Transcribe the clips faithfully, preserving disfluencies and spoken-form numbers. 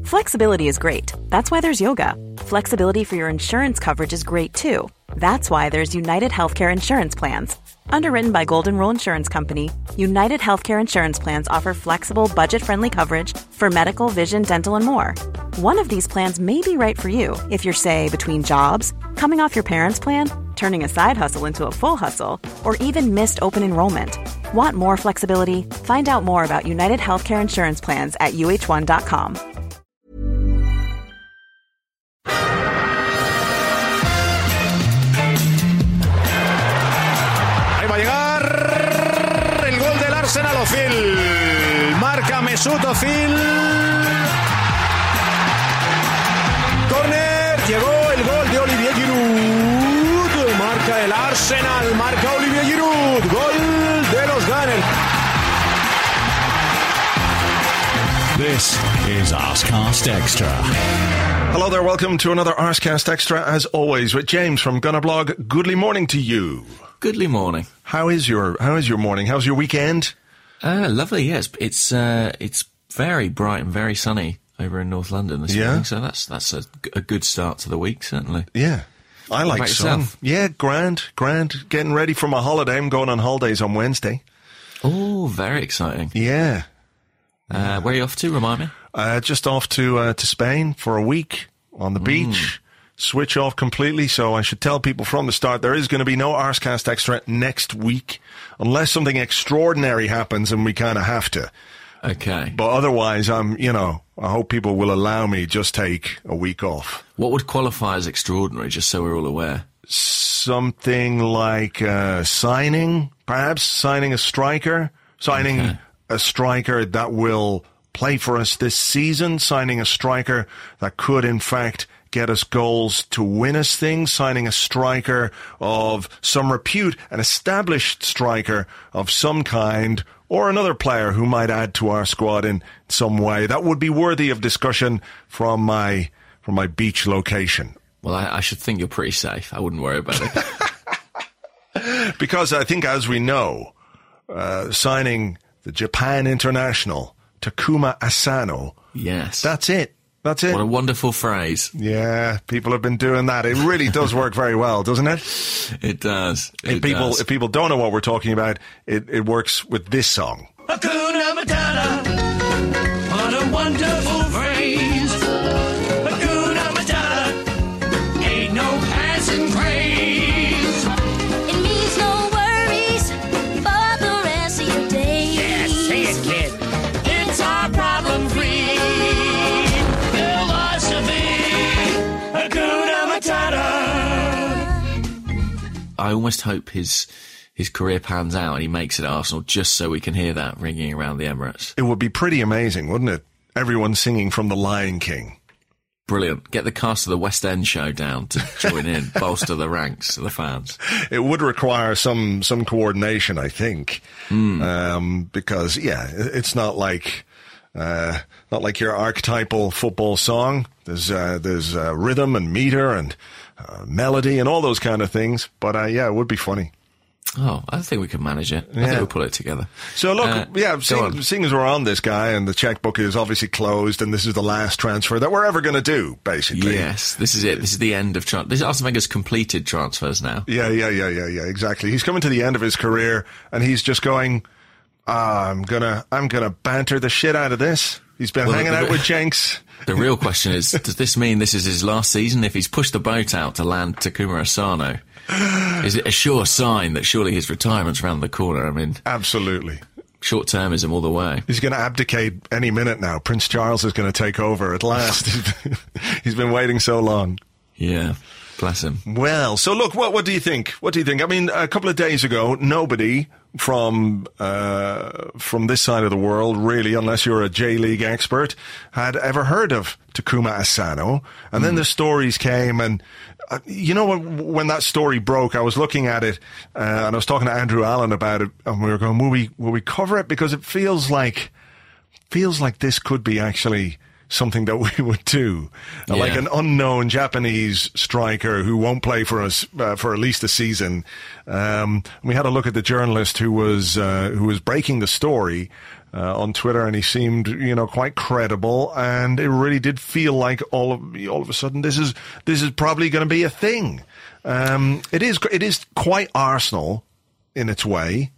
Flexibility is great. That's why there's yoga. Flexibility for your insurance coverage is great too. That's why there's United Healthcare Insurance Plans. Underwritten by Golden Rule Insurance Company, United Healthcare Insurance Plans offer flexible, budget-friendly coverage for medical, vision, dental, and more. One of these plans may be right for you if you're, say, between jobs, coming off your parents' plan, turning a side hustle into a full hustle, or even missed open enrollment. Want more flexibility? Find out more about United Healthcare Insurance Plans at U H one dot com. Va a llegar el gol del Arsenal. Ozil marca Mesut Ozil. Corner, llegó el gol de Olivier Giroud. Marca el Arsenal, marca Olivier Giroud. Gol de los Gunners. This is Arscast Extra. Hello there, welcome to another Arscast Extra, as always, with James from Gunnerblog. Goodly morning to you. Goodly morning. How is your How is your morning? How's your weekend? Uh, lovely. Yes, it's uh, it's very bright and very sunny over in North London this Yeah. morning. So that's that's a, a good start to the week, certainly. Yeah, I like about sun. yourself? Yeah, grand, grand. Getting ready for my holiday. I'm going on holidays on Wednesday. Oh, very exciting. Yeah, Uh, where are you off to? Remind me. uh, just off to uh, to Spain for a week on the beach. Switch off completely, so I should tell people from the start there is going to be no Arscast Extra next week, unless something extraordinary happens and we kind of have to. Okay. But otherwise, I'm, you know, I hope people will allow me just take a week off. What would qualify as extraordinary, just so we're all aware? Something like uh, signing, perhaps signing a striker, signing Okay. a striker that will play for us this season, signing a striker that could, in fact, get us goals to win us things, signing a striker of some repute, an established striker of some kind, or another player who might add to our squad in some way. That would be worthy of discussion from my from my beach location. Well, I, I should think you're pretty safe. I wouldn't worry about it. Because I think, as we know, uh, signing the Japan international, Takuma Asano, Yes. that's it. That's it. What a wonderful phrase. Yeah, people have been doing that. It really does work very well, doesn't it? It does. It If people does. if people don't know what we're talking about, it, it works with this song. Hakuna Matata, what a wonderful phrase. Hakuna Matata, ain't no passing craze. It means no worries for the rest of your days. Yeah, say it, kid. It's our problem-free philosophy. Hakuna Matata. I almost hope his his career pans out and he makes it at Arsenal just so we can hear that ringing around the Emirates. It would be pretty amazing, wouldn't it? Everyone singing from The Lion King. Brilliant. Get the cast of the West End show down to join in, bolster the ranks of the fans. It would require some some coordination, I think, Mm. um, because yeah, it- it's not like uh, not like your archetypal football song. There's uh, there's uh, rhythm and meter and uh, melody and all those kind of things. But uh, yeah, it would be funny. Oh, I think we can manage it. I Yeah. think we'll pull it together. So look, Uh, yeah, go seeing, on. seeing as we're on this guy and the checkbook is obviously closed and this is the last transfer that we're ever going to do, basically. Yes, this is it. This is the end of transfer. This is Arsene Wenger's completed transfers now. Yeah, yeah, yeah, yeah, yeah, exactly. He's coming to the end of his career and he's just going, ah, I'm gonna, I'm gonna banter the shit out of this. He's been Well, hanging the- out with Jenks. The real question is, does this mean this is his last season? If he's pushed the boat out to land Takuma Asano, is it a sure sign that surely his retirement's around the corner? I mean, Absolutely. short-termism all the way. He's going to abdicate any minute now. Prince Charles is going to take over at last. He's been waiting so long. Yeah, bless him. Well, so look, what what do you think? What do you think? I mean, a couple of days ago, nobody from uh, from this side of the world, really, unless you're a J-League expert, had ever heard of Takuma Asano. And then the stories came, and uh, you know, when, when that story broke, I was looking at it, uh, and I was talking to Andrew Allen about it, and we were going, will we will we cover it? Because it feels like feels like this could be actually something that we would do. Uh, Yeah. Like an unknown Japanese striker who won't play for us uh, for at least a season. Um, we had a look at the journalist who was uh, who was breaking the story, uh, on Twitter, and he seemed, you know, quite credible. And it really did feel like all of all of a sudden this is this is probably going to be a thing. Um, it is it is quite Arsenal in its way.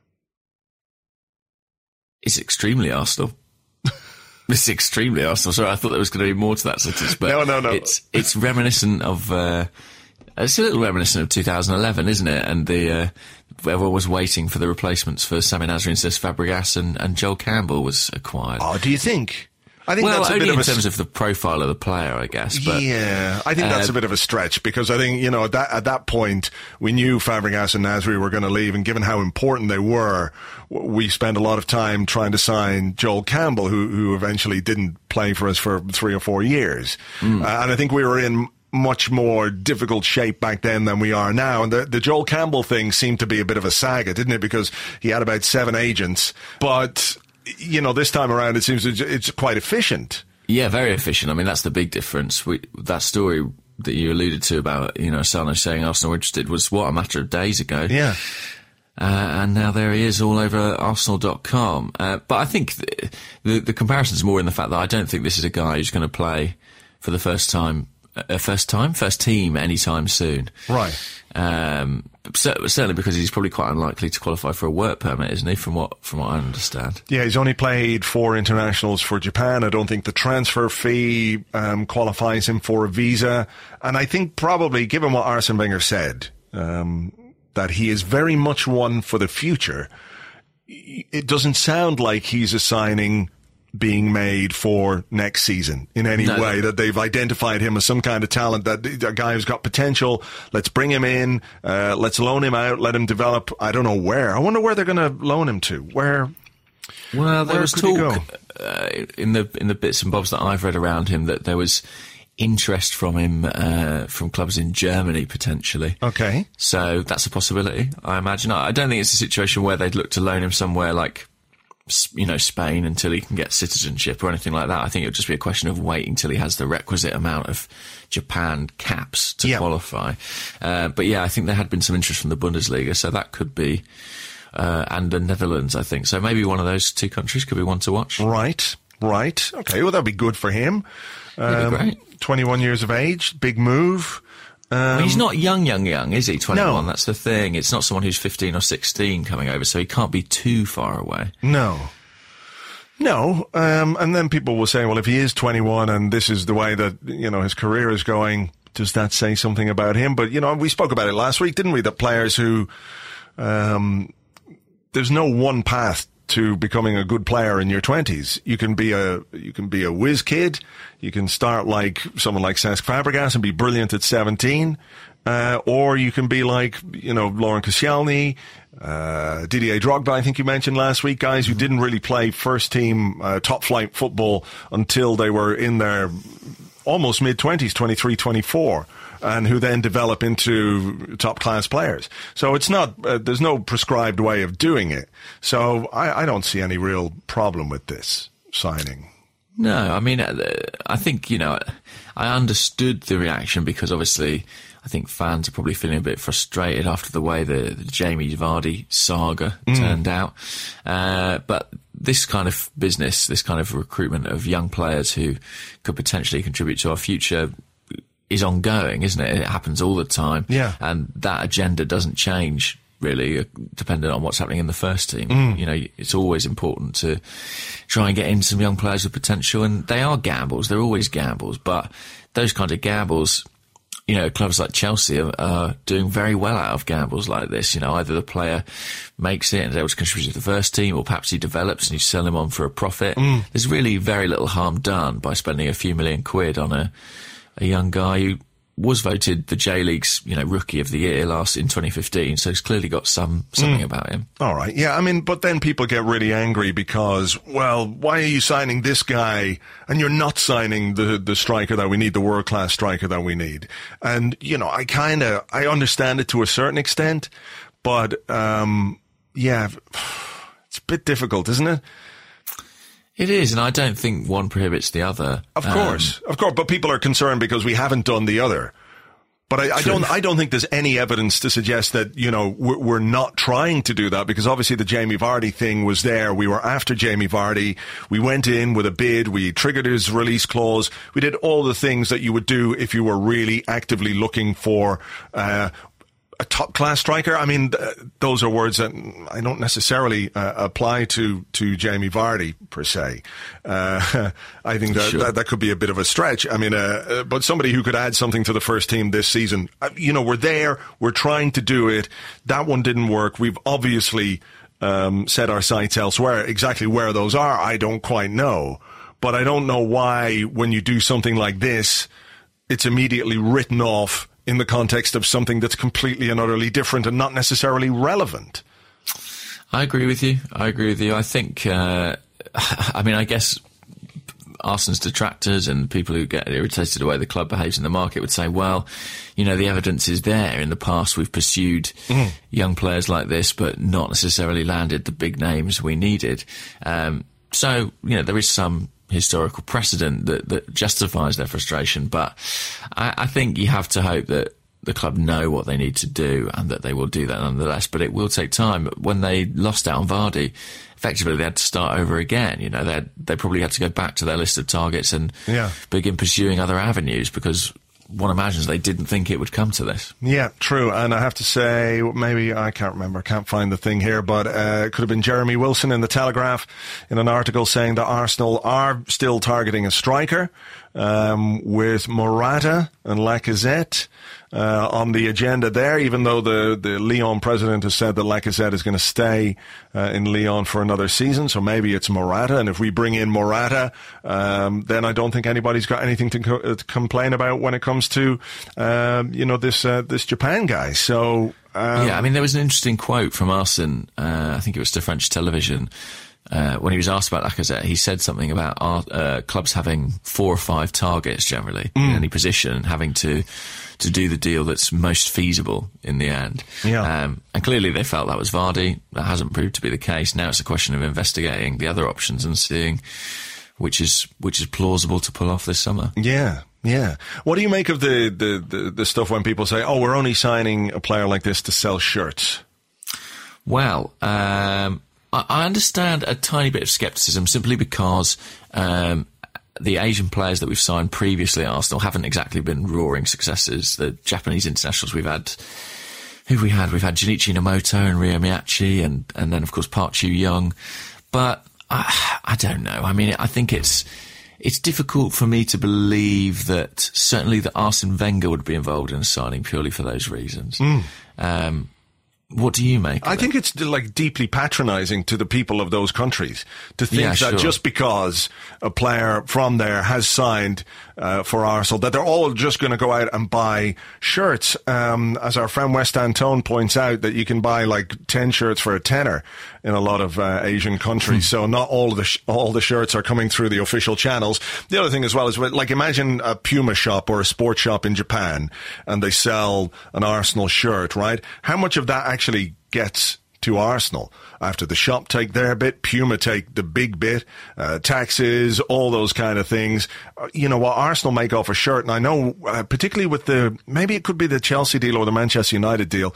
It's extremely Arsenal. It's extremely Arsenal. Sorry, I thought there was going to be more to that sentence, but no, no, no. It's it's reminiscent of. Uh, it's a little reminiscent of two thousand eleven, isn't it? And the uh, everyone was waiting for the replacements for Sami Nasri and Cesc Fabregas, and, and Joel Campbell was acquired. Oh, do you think? I think well, that's a only bit in of a terms of the profile of the player, I guess. But, yeah, I think that's uh, a bit of a stretch, because I think, you know, at that, at that point, we knew Fabregas and Nasri were going to leave, and given how important they were, we spent a lot of time trying to sign Joel Campbell, who, who eventually didn't play for us for three or four years. Mm. Uh, and I think we were in much more difficult shape back then than we are now. And the, the Joel Campbell thing seemed to be a bit of a saga, didn't it? Because he had about seven agents. But, you know, this time around, it seems it's, it's quite efficient. Yeah, very efficient. I mean, that's the big difference. We, that story that you alluded to about, you know, Asano saying Arsenal were interested was, what, a matter of days ago. Yeah. Uh, and now there he is all over Arsenal dot com. Uh, but I think the, the, the comparison's more in the fact that I don't think this is a guy who's going to play for the first time, uh, first time, first team anytime soon. Right. Um, certainly because he's probably quite unlikely to qualify for a work permit, isn't he, from what from what I understand? Yeah, he's only played four internationals for Japan. I don't think the transfer fee um, qualifies him for a visa. And I think probably, given what Arsene Wenger said, um, that he is very much one for the future, it doesn't sound like he's a signing being made for next season in any no. way, that they've identified him as some kind of talent, that a guy who's got potential. Let's bring him in. Uh, let's loan him out. Let him develop. I don't know where. I wonder where they're going to loan him to. Where? Well, there where was could talk uh, in the in the bits and bobs that I've read around him that there was interest from him uh, from clubs in Germany potentially. Okay, so that's a possibility. I imagine. I don't think it's a situation where they'd look to loan him somewhere like, you know, Spain until he can get citizenship or anything like that. I think it would just be a question of waiting till he has the requisite amount of Japan caps to yeah. qualify. Uh, but yeah, I think there had been some interest from the Bundesliga, so that could be, uh, and the Netherlands, I think. So maybe one of those two countries could be one to watch. Right, right. Okay, well, that'd be good for him. Um, That'd be great. twenty-one years of age, big move. Um, well, he's not young, young, young, is he? twenty-one, no. That's the thing. It's not someone who's fifteen or sixteen coming over, so he can't be too far away. No. No. Um, and then people will say, well, if he is twenty-one and this is the way that, you know, his career is going, does that say something about him? But, you know, we spoke about it last week, didn't we? That players who, um, there's no one path to becoming a good player in your twenties. You can be a, you can be a whiz kid. You can start like someone like Cesc Fabregas and be brilliant at seventeen. Uh, or you can be like, you know, Laurent Koscielny, uh, Didier Drogba, I think you mentioned last week, guys who didn't really play first team, uh, top flight football until they were in their almost mid twenties, twenty-three, twenty-four. And who then develop into top-class players. So it's not, uh, there's no prescribed way of doing it. So I, I don't see any real problem with this signing. No, I mean, I think, you know, I understood the reaction because obviously I think fans are probably feeling a bit frustrated after the way the, the Jamie Vardy saga mm. turned out. Uh, but this kind of business, this kind of recruitment of young players who could potentially contribute to our future is ongoing, isn't it? It happens all the time. Yeah. And that agenda doesn't change, really, depending on what's happening in the first team. Mm. You know, it's always important to try and get in some young players with potential, and they are gambles. They're always gambles, but those kind of gambles, you know, clubs like Chelsea are, are doing very well out of gambles like this. You know, either the player makes it and is able to contribute to the first team, or perhaps he develops and you sell him on for a profit. Mm. There's really very little harm done by spending a few million quid on a a young guy who was voted the J-League's, you know, Rookie of the Year last in twenty fifteen, so he's clearly got some something mm. about him. All right, yeah, I mean, but then people get really angry because, well, why are you signing this guy and you're not signing the the striker that we need, the world-class striker that we need? And, you know, I kind of, I understand it to a certain extent, but, um, yeah, it's a bit difficult, isn't it? It is, and I don't think one prohibits the other. Of course, um, of course, but people are concerned because we haven't done the other. But I, I don't. I don't think there's any evidence to suggest that you know we're, we're not trying to do that, because obviously the Jamie Vardy thing was there. We were after Jamie Vardy. We went in with a bid. We triggered his release clause. We did all the things that you would do if you were really actively looking for Uh, a top-class striker. I mean, th- those are words that I don't necessarily uh, apply to, to Jamie Vardy, per se. Uh, I think that, Sure. that that could be a bit of a stretch. I mean, uh, uh, but somebody who could add something to the first team this season. Uh, you know, we're there. We're trying to do it. That one didn't work. We've obviously um, set our sights elsewhere. Exactly where those are, I don't quite know. But I don't know why, when you do something like this, it's immediately written off in the context of something that's completely and utterly different and not necessarily relevant. I agree with you. I agree with you. I think, uh, I mean, I guess Arsenal's detractors and people who get irritated the way the club behaves in the market would say, well, you know, the evidence is there. In the past, we've pursued mm. young players like this, but not necessarily landed the big names we needed. Um, so, you know, there is some historical precedent that, that justifies their frustration, but I, I think you have to hope that the club know what they need to do and that they will do that nonetheless. But it will take time. When they lost out on Vardy, effectively they had to start over again. You know, they had, they probably had to go back to their list of targets and yeah. begin pursuing other avenues, because one imagines they didn't think it would come to this. Yeah, true. And I have to say, maybe, I can't remember, I can't find the thing here, but uh, it could have been Jeremy Wilson in the Telegraph in an article saying that Arsenal are still targeting a striker um, with Morata and Lacazette uh, on the agenda there, even though the, the Lyon president has said that Lacazette is going to stay uh, in Lyon for another season. So maybe it's Morata. And if we bring in Morata, um, then I don't think anybody's got anything to, co- to complain about when it comes to, um, you know, this uh, this Japan guy. So um, yeah, I mean, there was an interesting quote from Arsene, uh, I think it was to French television, uh, when he was asked about Lacazette. He said something about our, uh, clubs having four or five targets generally mm. in any position, and having to to do the deal that's most feasible in the end. Yeah. Um, and clearly they felt that was Vardy. That hasn't proved to be the case. Now it's a question of investigating the other options and seeing which is which is plausible to pull off this summer. Yeah. Yeah. What do you make of the, the, the, the stuff when people say, oh, we're only signing a player like this to sell shirts? Well, um, I, I understand a tiny bit of scepticism simply because um, the Asian players that we've signed previously at Arsenal haven't exactly been roaring successes. The Japanese internationals we've had, who have we had? We've had Junichi Nomoto and Ryo Miyachi, and, and then, of course, Park Chu-young. But I, I don't know. I mean, I think it's... It's difficult for me to believe that certainly that Arsene Wenger would be involved in a signing purely for those reasons. Mm. Um, what do you make of I it? think it's like deeply patronising to the people of those countries to think Yeah, that sure. just because a player from there has signed uh, for Arsenal, that they're all just going to go out and buy shirts. Um, as our friend West Antone points out, that you can buy like ten shirts for a tenner in a lot of uh, Asian countries. So not all of the sh- all the shirts are coming through the official channels. The other thing as well is, like, imagine a Puma shop or a sports shop in Japan, and they sell an Arsenal shirt, right? How much of that actually gets to Arsenal? After the shop take their bit, Puma take the big bit, uh, taxes, all those kind of things. Uh, you know, what Arsenal make off a shirt, and I know, uh, particularly with the, maybe it could be the Chelsea deal or the Manchester United deal,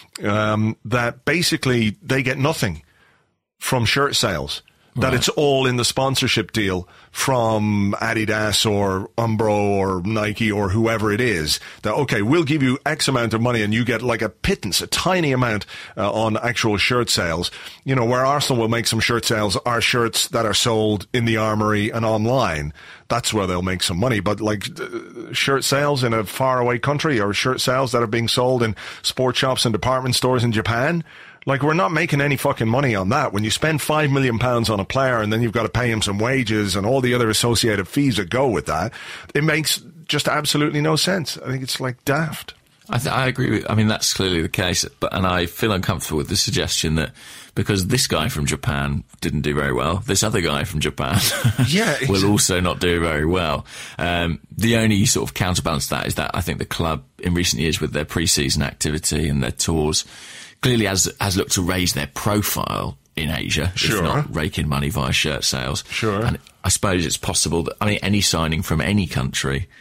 um, that basically they get nothing from shirt sales. That Right. it's all in the sponsorship deal from Adidas or Umbro or Nike or whoever it is. That, okay, we'll give you X amount of money and you get like a pittance, a tiny amount uh, on actual shirt sales. You know, where Arsenal will make some shirt sales are shirts that are sold in the Armoury and online. That's where they'll make some money. But like uh, shirt sales in a faraway country, or shirt sales that are being sold in sports shops and department stores in Japan, like, we're not making any fucking money on that. When you spend five million pounds on a player and then you've got to pay him some wages and all the other associated fees that go with that, it makes just absolutely no sense. I think it's like daft. I, th- I agree with, I mean, that's clearly the case, but, and I feel uncomfortable with the suggestion that because this guy from Japan didn't do very well, this other guy from Japan Yeah, will also not do very well. Um, the only sort of counterbalance to that is that I think the club in recent years, with their pre-season activity and their tours, clearly has, has looked to raise their profile in Asia, Sure. if not rake in money via shirt sales. Sure. And I suppose it's possible that, I mean, any signing from any country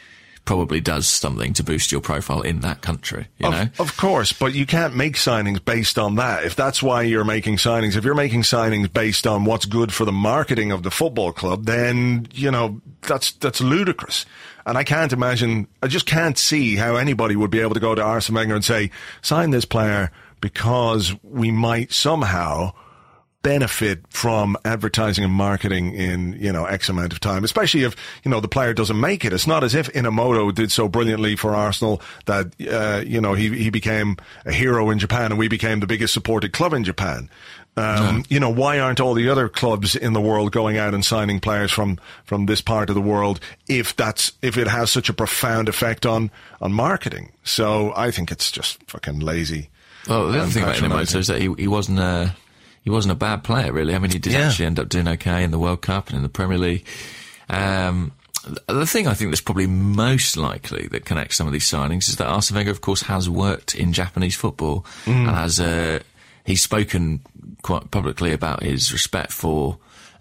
probably does something to boost your profile in that country, you of, know? Of course, but you can't make signings based on that. If that's why you're making signings, if you're making signings based on what's good for the marketing of the football club, then, you know, that's, that's ludicrous. And I can't imagine, I just can't see how anybody would be able to go to Arsene Wenger and say, sign this player because we might somehow benefit from advertising and marketing in, you know, X amount of time, especially if, you know, the player doesn't make it. It's not as if Inamoto did so brilliantly for Arsenal that, uh, you know, he, he became a hero in Japan and we became the biggest supported club in Japan. Um, no. You know, why aren't all the other clubs in the world going out and signing players from, from this part of the world if that's, if it has such a profound effect on, on marketing? So I think it's just fucking lazy. Well, the other thing about Inamoto is that he, he wasn't a, He wasn't a bad player, really. I mean, he did yeah. actually end up doing okay in the World Cup and in the Premier League. Um, the thing I think that's probably most likely that connects some of these signings is that Arsene Wenger, of course, has worked in Japanese football mm. and has uh, he's spoken quite publicly about his respect for.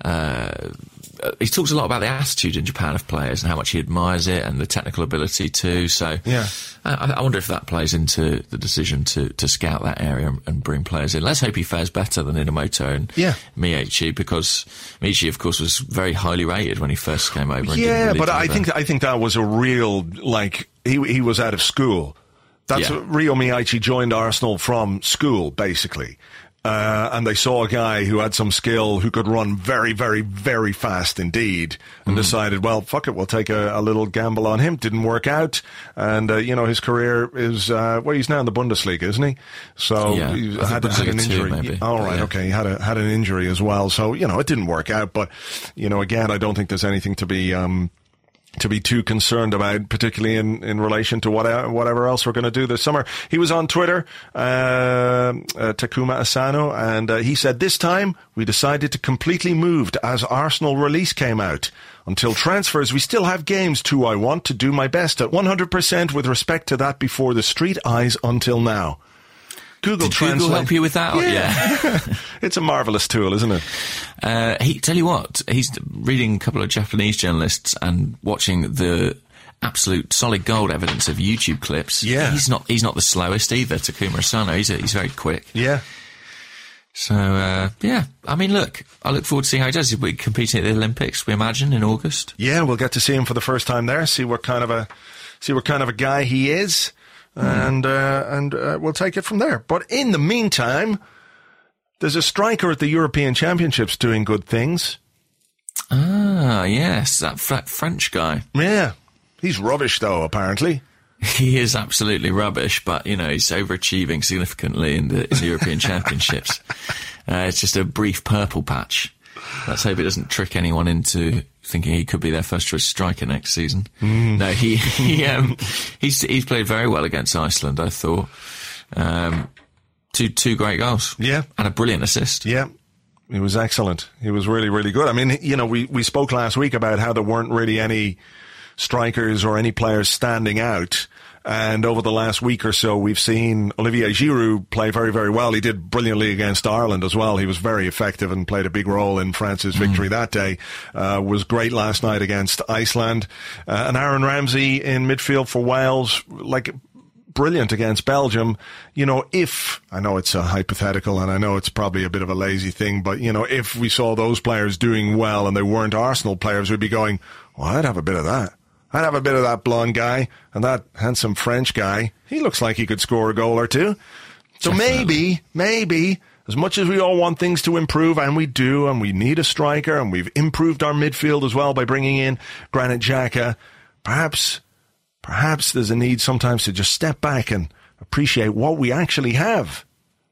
Uh, he talks a lot about the attitude in Japan of players and how much he admires it and the technical ability too. So yeah. I, I wonder if that plays into the decision to, to scout that area and bring players in. Let's hope he fares better than Inamoto and yeah. Miyechi, because Miyechi, of course, was very highly rated when he first came over. And yeah, really but I there. think I think that was a real, like, he he was out of school. That's yeah. what, Ryo Miyechi joined Arsenal from school, basically. Uh, and they saw a guy who had some skill, who could run very, very, very fast indeed, and mm. decided, well, fuck it, we'll take a, a little gamble on him. Didn't work out. And, uh, you know, his career is, uh, well, he's now in the Bundesliga, isn't he? So yeah, he had, had an injury. Too, oh, right, yeah. okay. He had a, had an injury as well. So, you know, it didn't work out. But, you know, again, I don't think there's anything to be, um, to be too concerned about, particularly in, in relation to what, whatever else we're going to do this summer. He was on Twitter, uh, uh Takuma Asano, and uh, he said, this time we decided to completely move as Arsenal release came out. Until transfers, we still have games too. I want to do my best at one hundred percent with respect to that before the street eyes until now. Google Did Translate. Google help you with that? Yeah. yeah. It's a marvellous tool, isn't it? Uh, he, tell you what, he's reading a couple of Japanese journalists and watching the absolute solid gold evidence of YouTube clips. Yeah. He's not, he's not the slowest either, Takuma Asano. He's, a, he's very quick. Yeah. So, uh, yeah. I mean, look, I look forward to seeing how he does. He'll be competing at the Olympics, we imagine, in August. Yeah, we'll get to see him for the first time there, see what kind of a, see what kind of a guy he is. And uh, and uh, we'll take it from there. But in the meantime, there's a striker at the European Championships doing good things. Ah, yes, that fr- French guy. Yeah. He's rubbish, though, apparently. He is absolutely rubbish, but, you know, he's overachieving significantly in the, in the European Championships. Uh, it's just a brief purple patch. Let's hope it doesn't trick anyone into thinking he could be their first choice striker next season. Mm. No, he, he um, he's he's played very well against Iceland, I thought. Um, two two great goals. Yeah. And a brilliant assist. Yeah. He was excellent. He was really, really good. I mean, you know, we, we spoke last week about how there weren't really any strikers or any players standing out. And over the last week or so, we've seen Olivier Giroud play very, very well. He did brilliantly against Ireland as well. He was very effective and played a big role in France's victory mm. that day. Uh, was great last night against Iceland. Uh, and Aaron Ramsey in midfield for Wales, like, brilliant against Belgium. You know, if, I know it's a hypothetical and I know it's probably a bit of a lazy thing, but, you know, if we saw those players doing well and they weren't Arsenal players, we'd be going, well, I'd have a bit of that. I'd have a bit of that blonde guy and that handsome French guy. He looks like he could score a goal or two. So Definitely. maybe, maybe, as much as we all want things to improve, and we do, and we need a striker, and we've improved our midfield as well by bringing in Granit Xhaka, perhaps, perhaps there's a need sometimes to just step back and appreciate what we actually have.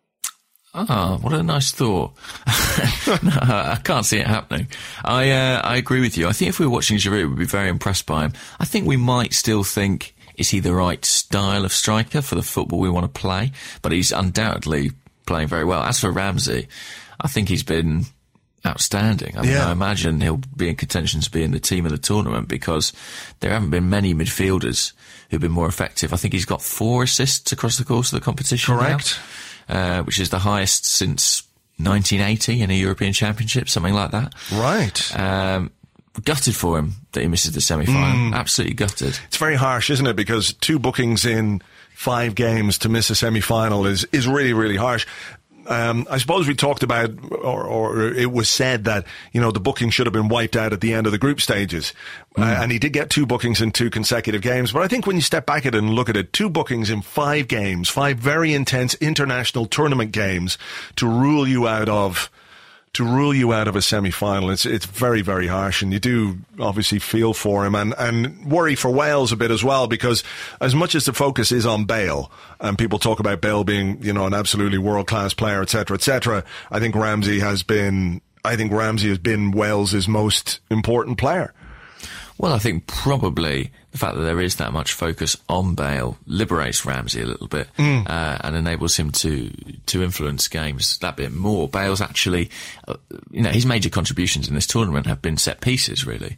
Ah, what a nice thought. No, I can't see it happening. I uh, I agree with you. I think if we were watching Giroud, we'd be very impressed by him. I think we might still think, is he the right style of striker for the football we want to play? But he's undoubtedly playing very well. As for Ramsey, I think he's been outstanding. I mean, yeah. I imagine he'll be in contention to be in the team of the tournament because there haven't been many midfielders who've been more effective. I think he's got four assists across the course of the competition. Correct. Now. Uh, which is the highest since nineteen eighty in a European Championship, something like that. Right. Um, gutted for him that he misses the semi-final. Mm. Absolutely gutted. It's very harsh, isn't it? Because two bookings in five games to miss a semi-final is, is really, really harsh. Um, I suppose we talked about, or, or it was said that, you know, the booking should have been wiped out at the end of the group stages. Mm. Uh, and he did get two bookings in two consecutive games. But I think when you step back at it and look at it, two bookings in five games, five very intense international tournament games to rule you out of to rule you out of a semi-final, it's it's very, very harsh, and you do obviously feel for him and, and worry for Wales a bit as well, because as much as the focus is on Bale, and people talk about Bale being, you know, an absolutely world-class player, et cetera, et cetera, I think Ramsey has been, I think Ramsey has been Wales's most important player. Well, I think probably the fact that there is that much focus on Bale liberates Ramsey a little bit mm. uh, and enables him to to influence games that bit more. Bale's actually, uh, you know, his major contributions in this tournament have been set pieces, really.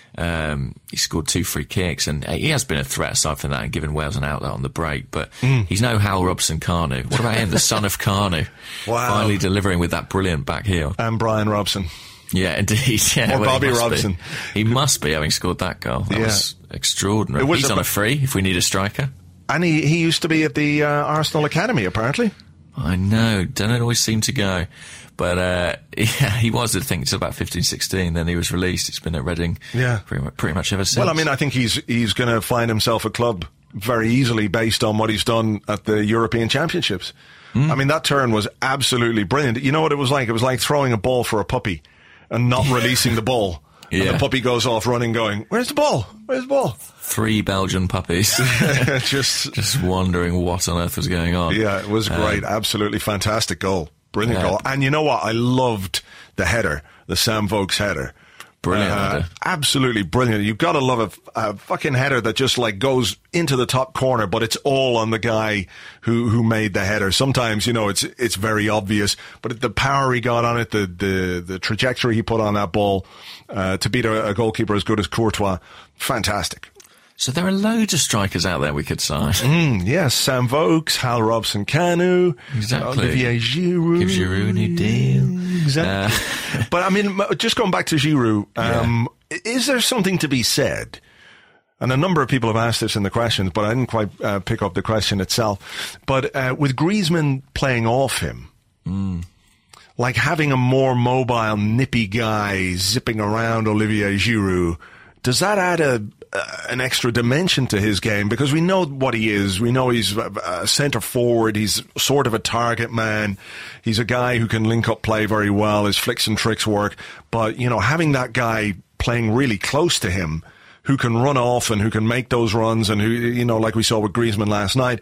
Um, he scored two free kicks, and he has been a threat aside from that and given Wales an outlet on the break. But mm. he's no Hal Robson-Kanu. What about him, the son of Kanu? Wow. Finally delivering with that brilliant back heel. And Brian Robson. Yeah, indeed. Yeah, or well, Bobby he Robson. Be. He must be, having scored that goal. That yeah. was extraordinary. Was He's a, on a free if we need a striker. And he, he used to be at the uh, Arsenal Academy, apparently. I know. Don't always seem to go. But uh, yeah, he was, I think, until about fifteen, sixteen. Then he was released. He's been at Reading yeah. pretty, much, pretty much ever since. Well, I mean, I think he's he's going to find himself a club very easily based on what he's done at the European Championships. Mm. I mean, that turn was absolutely brilliant. You know what it was like? It was like throwing a ball for a puppy and not releasing the ball. Yeah. And the puppy goes off running going, where's the ball? Where's the ball? Three Belgian puppies. just just wondering what on earth was going on. Yeah, it was great. Um, Absolutely fantastic goal. Brilliant yeah. goal. And you know what? I loved the header, the Sam Vokes header. Brilliant uh, header. Absolutely brilliant. You've got to love a, a fucking header that just like goes into the top corner, but it's all on the guy who, who made the header. Sometimes, you know, it's it's very obvious, but the power he got on it, the the, the trajectory he put on that ball uh, to beat a, a goalkeeper as good as Courtois, fantastic. So there are loads of strikers out there we could sign. Mm, yes, Sam Vokes, Hal Robson-Kanu, exactly. Olivier Giroud. Give Giroud a new deal. Exactly. Uh, but I mean, just going back to Giroud, um, yeah. is there something to be said? And a number of people have asked this in the questions, but I didn't quite uh, pick up the question itself. But uh, with Griezmann playing off him, mm. like having a more mobile, nippy guy zipping around Olivier Giroud, does that add a Uh, an extra dimension to his game? Because we know what he is. We know he's a, a centre forward. He's sort of a target man. He's a guy who can link up play very well. His flicks and tricks work. But, you know, having that guy playing really close to him who can run off and who can make those runs and who, you know, like we saw with Griezmann last night,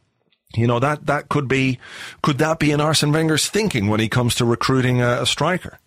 you know, that, that could be, could that be in Arsene Wenger's thinking when he comes to recruiting a, a striker?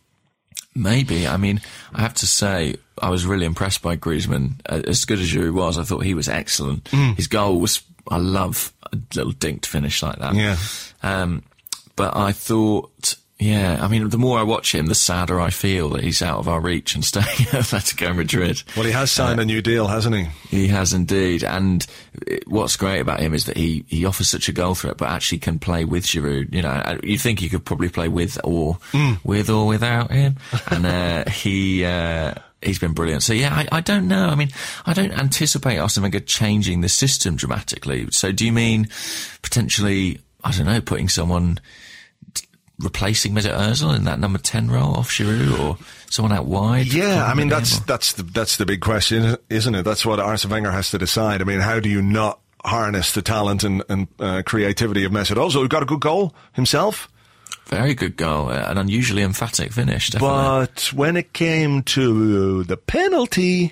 Maybe. I mean, I have to say, I was really impressed by Griezmann. As good as Giroud was, I thought he was excellent. Mm. His goal was, I love a little dinked finish like that. Yeah. Um, but I thought, yeah, I mean, the more I watch him, the sadder I feel that he's out of our reach and staying at Atletico Madrid. Well, he has signed uh, a new deal, hasn't he? He has indeed. And what's great about him is that he, he offers such a goal threat, but actually can play with Giroud. You know, you think he could probably play with or, mm. with or without him. And, uh, he, uh, he's been brilliant. So, yeah, I, I don't know. I mean, I don't anticipate Arsene Wenger changing the system dramatically. So do you mean potentially, I don't know, putting someone, t- replacing Mesut Ozil in that number ten role off Giroud, or someone out wide? Yeah, I mean, that's, that's the, that's the big question, isn't it? That's what Arsene Wenger has to decide. I mean, how do you not harness the talent and, and uh, creativity of Mesut Ozil, who got a good goal himself? Very good goal, an unusually emphatic finish, definitely. But when it came to the penalty,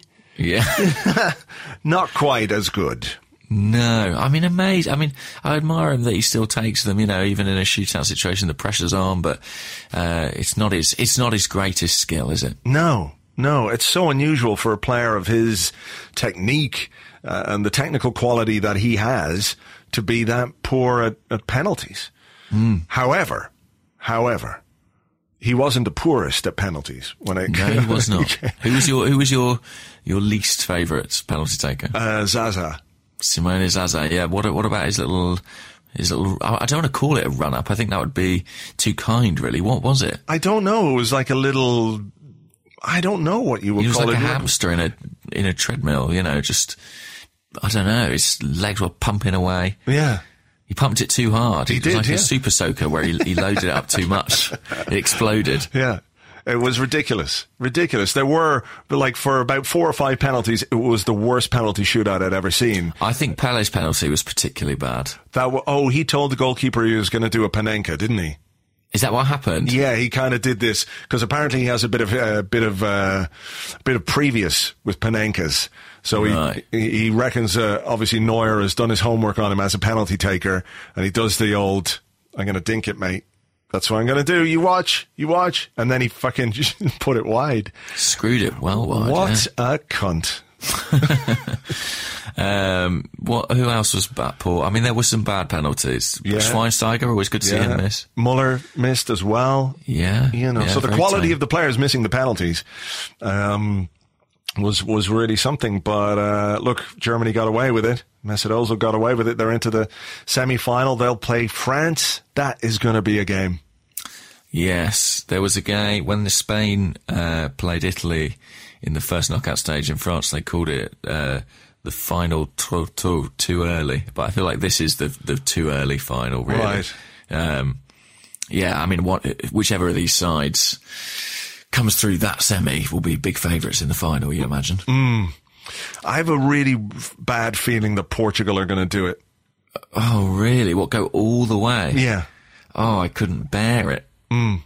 yeah, not quite as good. No, I mean, amazing. I mean, I admire him that he still takes them, you know, even in a shootout situation, the pressure's on, but uh, it's not his, it's not his greatest skill, is it? No, no, it's so unusual for a player of his technique uh, and the technical quality that he has to be that poor at, at penalties. Mm. However, However, he wasn't the poorest at penalties when it. No, he was not. Who was your Who was your your least favourite penalty taker? Uh, Zaza. Simone Zaza. Yeah. What What about his little his little? I don't want to call it a run up. I think that would be too kind, really. What was it? I don't know. It was like a little. I don't know what you would He was call like it. a hamster in a in a treadmill, you know, just, I don't know, his legs were pumping away. Yeah. He pumped it too hard. He it was did, like yeah. a super soaker where he, he loaded it up too much. It exploded. Yeah. It was ridiculous. Ridiculous. There were, like, for about four or five penalties, it was the worst penalty shootout I'd ever seen. I think Pele's penalty was particularly bad. That w- Oh, he told the goalkeeper he was going to do a Panenka, didn't he? Is that what happened? Yeah, he kind of did this because apparently he has a bit of a uh, bit of uh, bit of previous with Panenkas. So Right. he he reckons uh, obviously Neuer has done his homework on him as a penalty taker, and he does the old "I'm going to dink it, mate. That's what I'm going to do. You watch, you watch," and then he fucking just put it wide. Screwed it well wide. What yeah. a cunt! Um, what? Who else was bad, Paul? I mean, there were some bad penalties. Yeah. Schweinsteiger, always good to see him miss. Muller missed as well. Yeah. You know, yeah, so the very quality tame. of the players missing the penalties um, was was really something. But uh, look, Germany got away with it. Mesut Ozil got away with it. They're into the semi-final. They'll play France. That is going to be a game. Yes, there was a game when the Spain uh, played Italy in the first knockout stage in France. They called it uh, the final too, too, too early, but I feel like this is the the too early final, really. Right. Um, yeah, I mean, what, whichever of these sides comes through that semi will be big favourites in the final, you imagine. Mm. I have a really bad feeling that Portugal are going to do it. Oh, really? What, go all the way? Yeah. Oh, I couldn't bear it. Mm.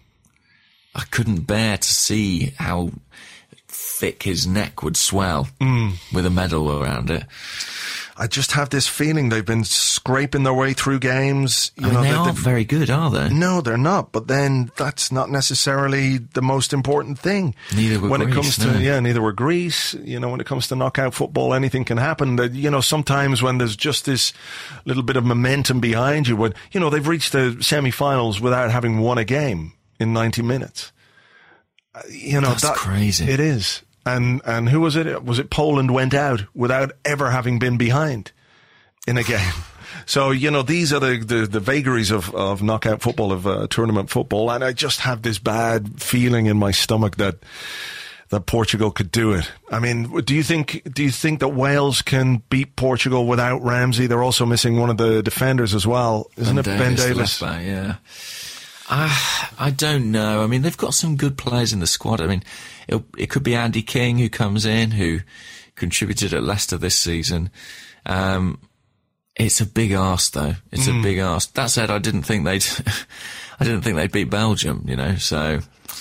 I couldn't bear to see how thick his neck would swell mm. with a medal around it. I just have this feeling they've been scraping their way through games. You I mean, know, they they- aren't they've- very good, are they? No, they're not. But then that's not necessarily the most important thing. Neither were when it Greece, comes to no. yeah, neither were Greece. You know, when it comes to knockout football, anything can happen. That you know, sometimes when there's just this little bit of momentum behind you, when you know they've reached the semi-finals without having won a game in ninety minutes. Uh, you know, That's that, crazy. It is. And and who was it? Was it Poland went out without ever having been behind in a game? So, you know, these are the, the, the vagaries of, of knockout football, of uh, tournament football. And I just have this bad feeling in my stomach that that Portugal could do it. I mean, do you think do you think that Wales can beat Portugal without Ramsey? They're also missing one of the defenders as well, isn't it? Ben the Davies. left back, yeah. Uh, I don't know. I mean, they've got some good players in the squad. I mean, it, it could be Andy King who comes in, who contributed at Leicester this season. Um, it's a big arse, though. It's Mm. a big arse. That said, I didn't think they'd, I didn't think they'd beat Belgium, you know, so,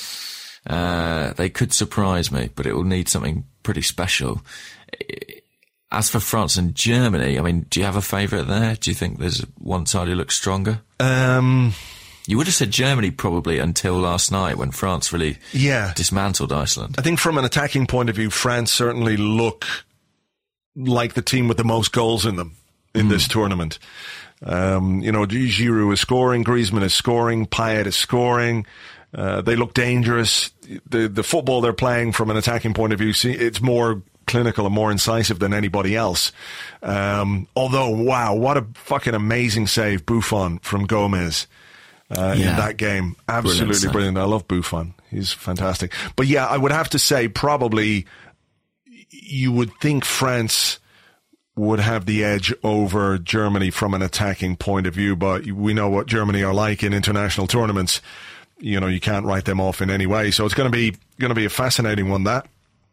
uh, they could surprise me, but it will need something pretty special. As for France and Germany, I mean, do you have a favourite there? Do you think there's one side who looks stronger? Um, You would have said Germany probably until last night when France really yeah. dismantled Iceland. I think from an attacking point of view, France certainly look like the team with the most goals in them in this tournament. Um, you know, Giroud is scoring, Griezmann is scoring, Payet is scoring. Uh, they look dangerous. The the football they're playing from an attacking point of view, see, it's more clinical and more incisive than anybody else. Um, although, wow, what a fucking amazing save, Buffon from Gomez. Uh, Yeah. in that game. Absolutely Brilliant brilliant. I love Buffon. He's fantastic. But yeah, I would have to say probably you would think France would have the edge over Germany from an attacking point of view, but we know what Germany are like in international tournaments. You know, you can't write them off in any way. So it's going to be going to be a fascinating one, that.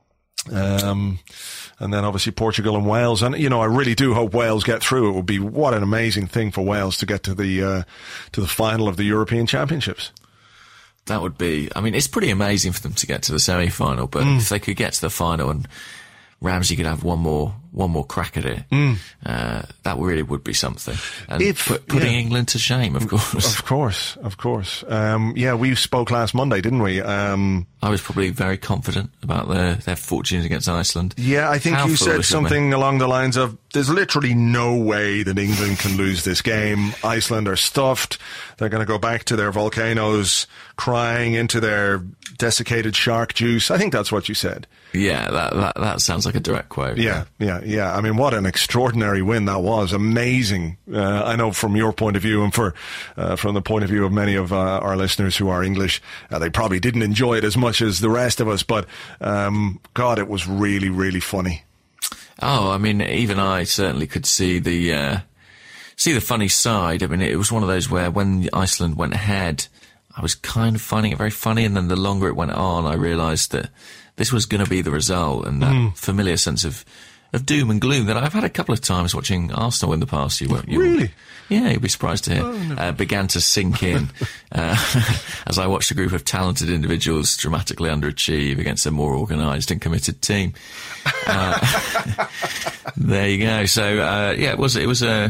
Um, and then obviously Portugal and Wales. And, you know, I really do hope Wales get through. It would be what an amazing thing for Wales to get to the, uh, to the final of the European Championships. That would be, I mean, it's pretty amazing for them to get to the semi-final, but Mm. if they could get to the final and Ramsey could have one more, one more crack at it, uh, that really would be something. And If- put, putting yeah. England to shame, of course. Of course, of course. Um, yeah, we spoke last Monday, didn't we? Um, I was probably very confident about their, their fortunes against Iceland. yeah, I think How you said foolish of me. something along the lines of, there's literally no way that England can lose this game. Iceland are stuffed. They're going to go back to their volcanoes, crying into their desiccated shark juice. I think that's what you said. Yeah, that, that, that sounds like a direct quote. Yeah, yeah. Yeah, yeah. I mean, what an extraordinary win that was. Amazing. Uh, I know from your point of view and for uh, from the point of view of many of uh, our listeners who are English, uh, they probably didn't enjoy it as much as the rest of us. But, um, God, it was really, really funny. Oh, I mean, even I certainly could see the uh, see the funny side. I mean, it was one of those where when Iceland went ahead, I was kind of finding it very funny, and then the longer it went on, I realised that this was going to be the result, and that mm. familiar sense of, of doom and gloom that I've had a couple of times watching Arsenal in the past. You won't, you really? Yeah, you'll be surprised to hear. Oh, no. uh, began to sink in uh, as I watched a group of talented individuals dramatically underachieve against a more organised and committed team. Uh, there you go. So uh, yeah, it was it was a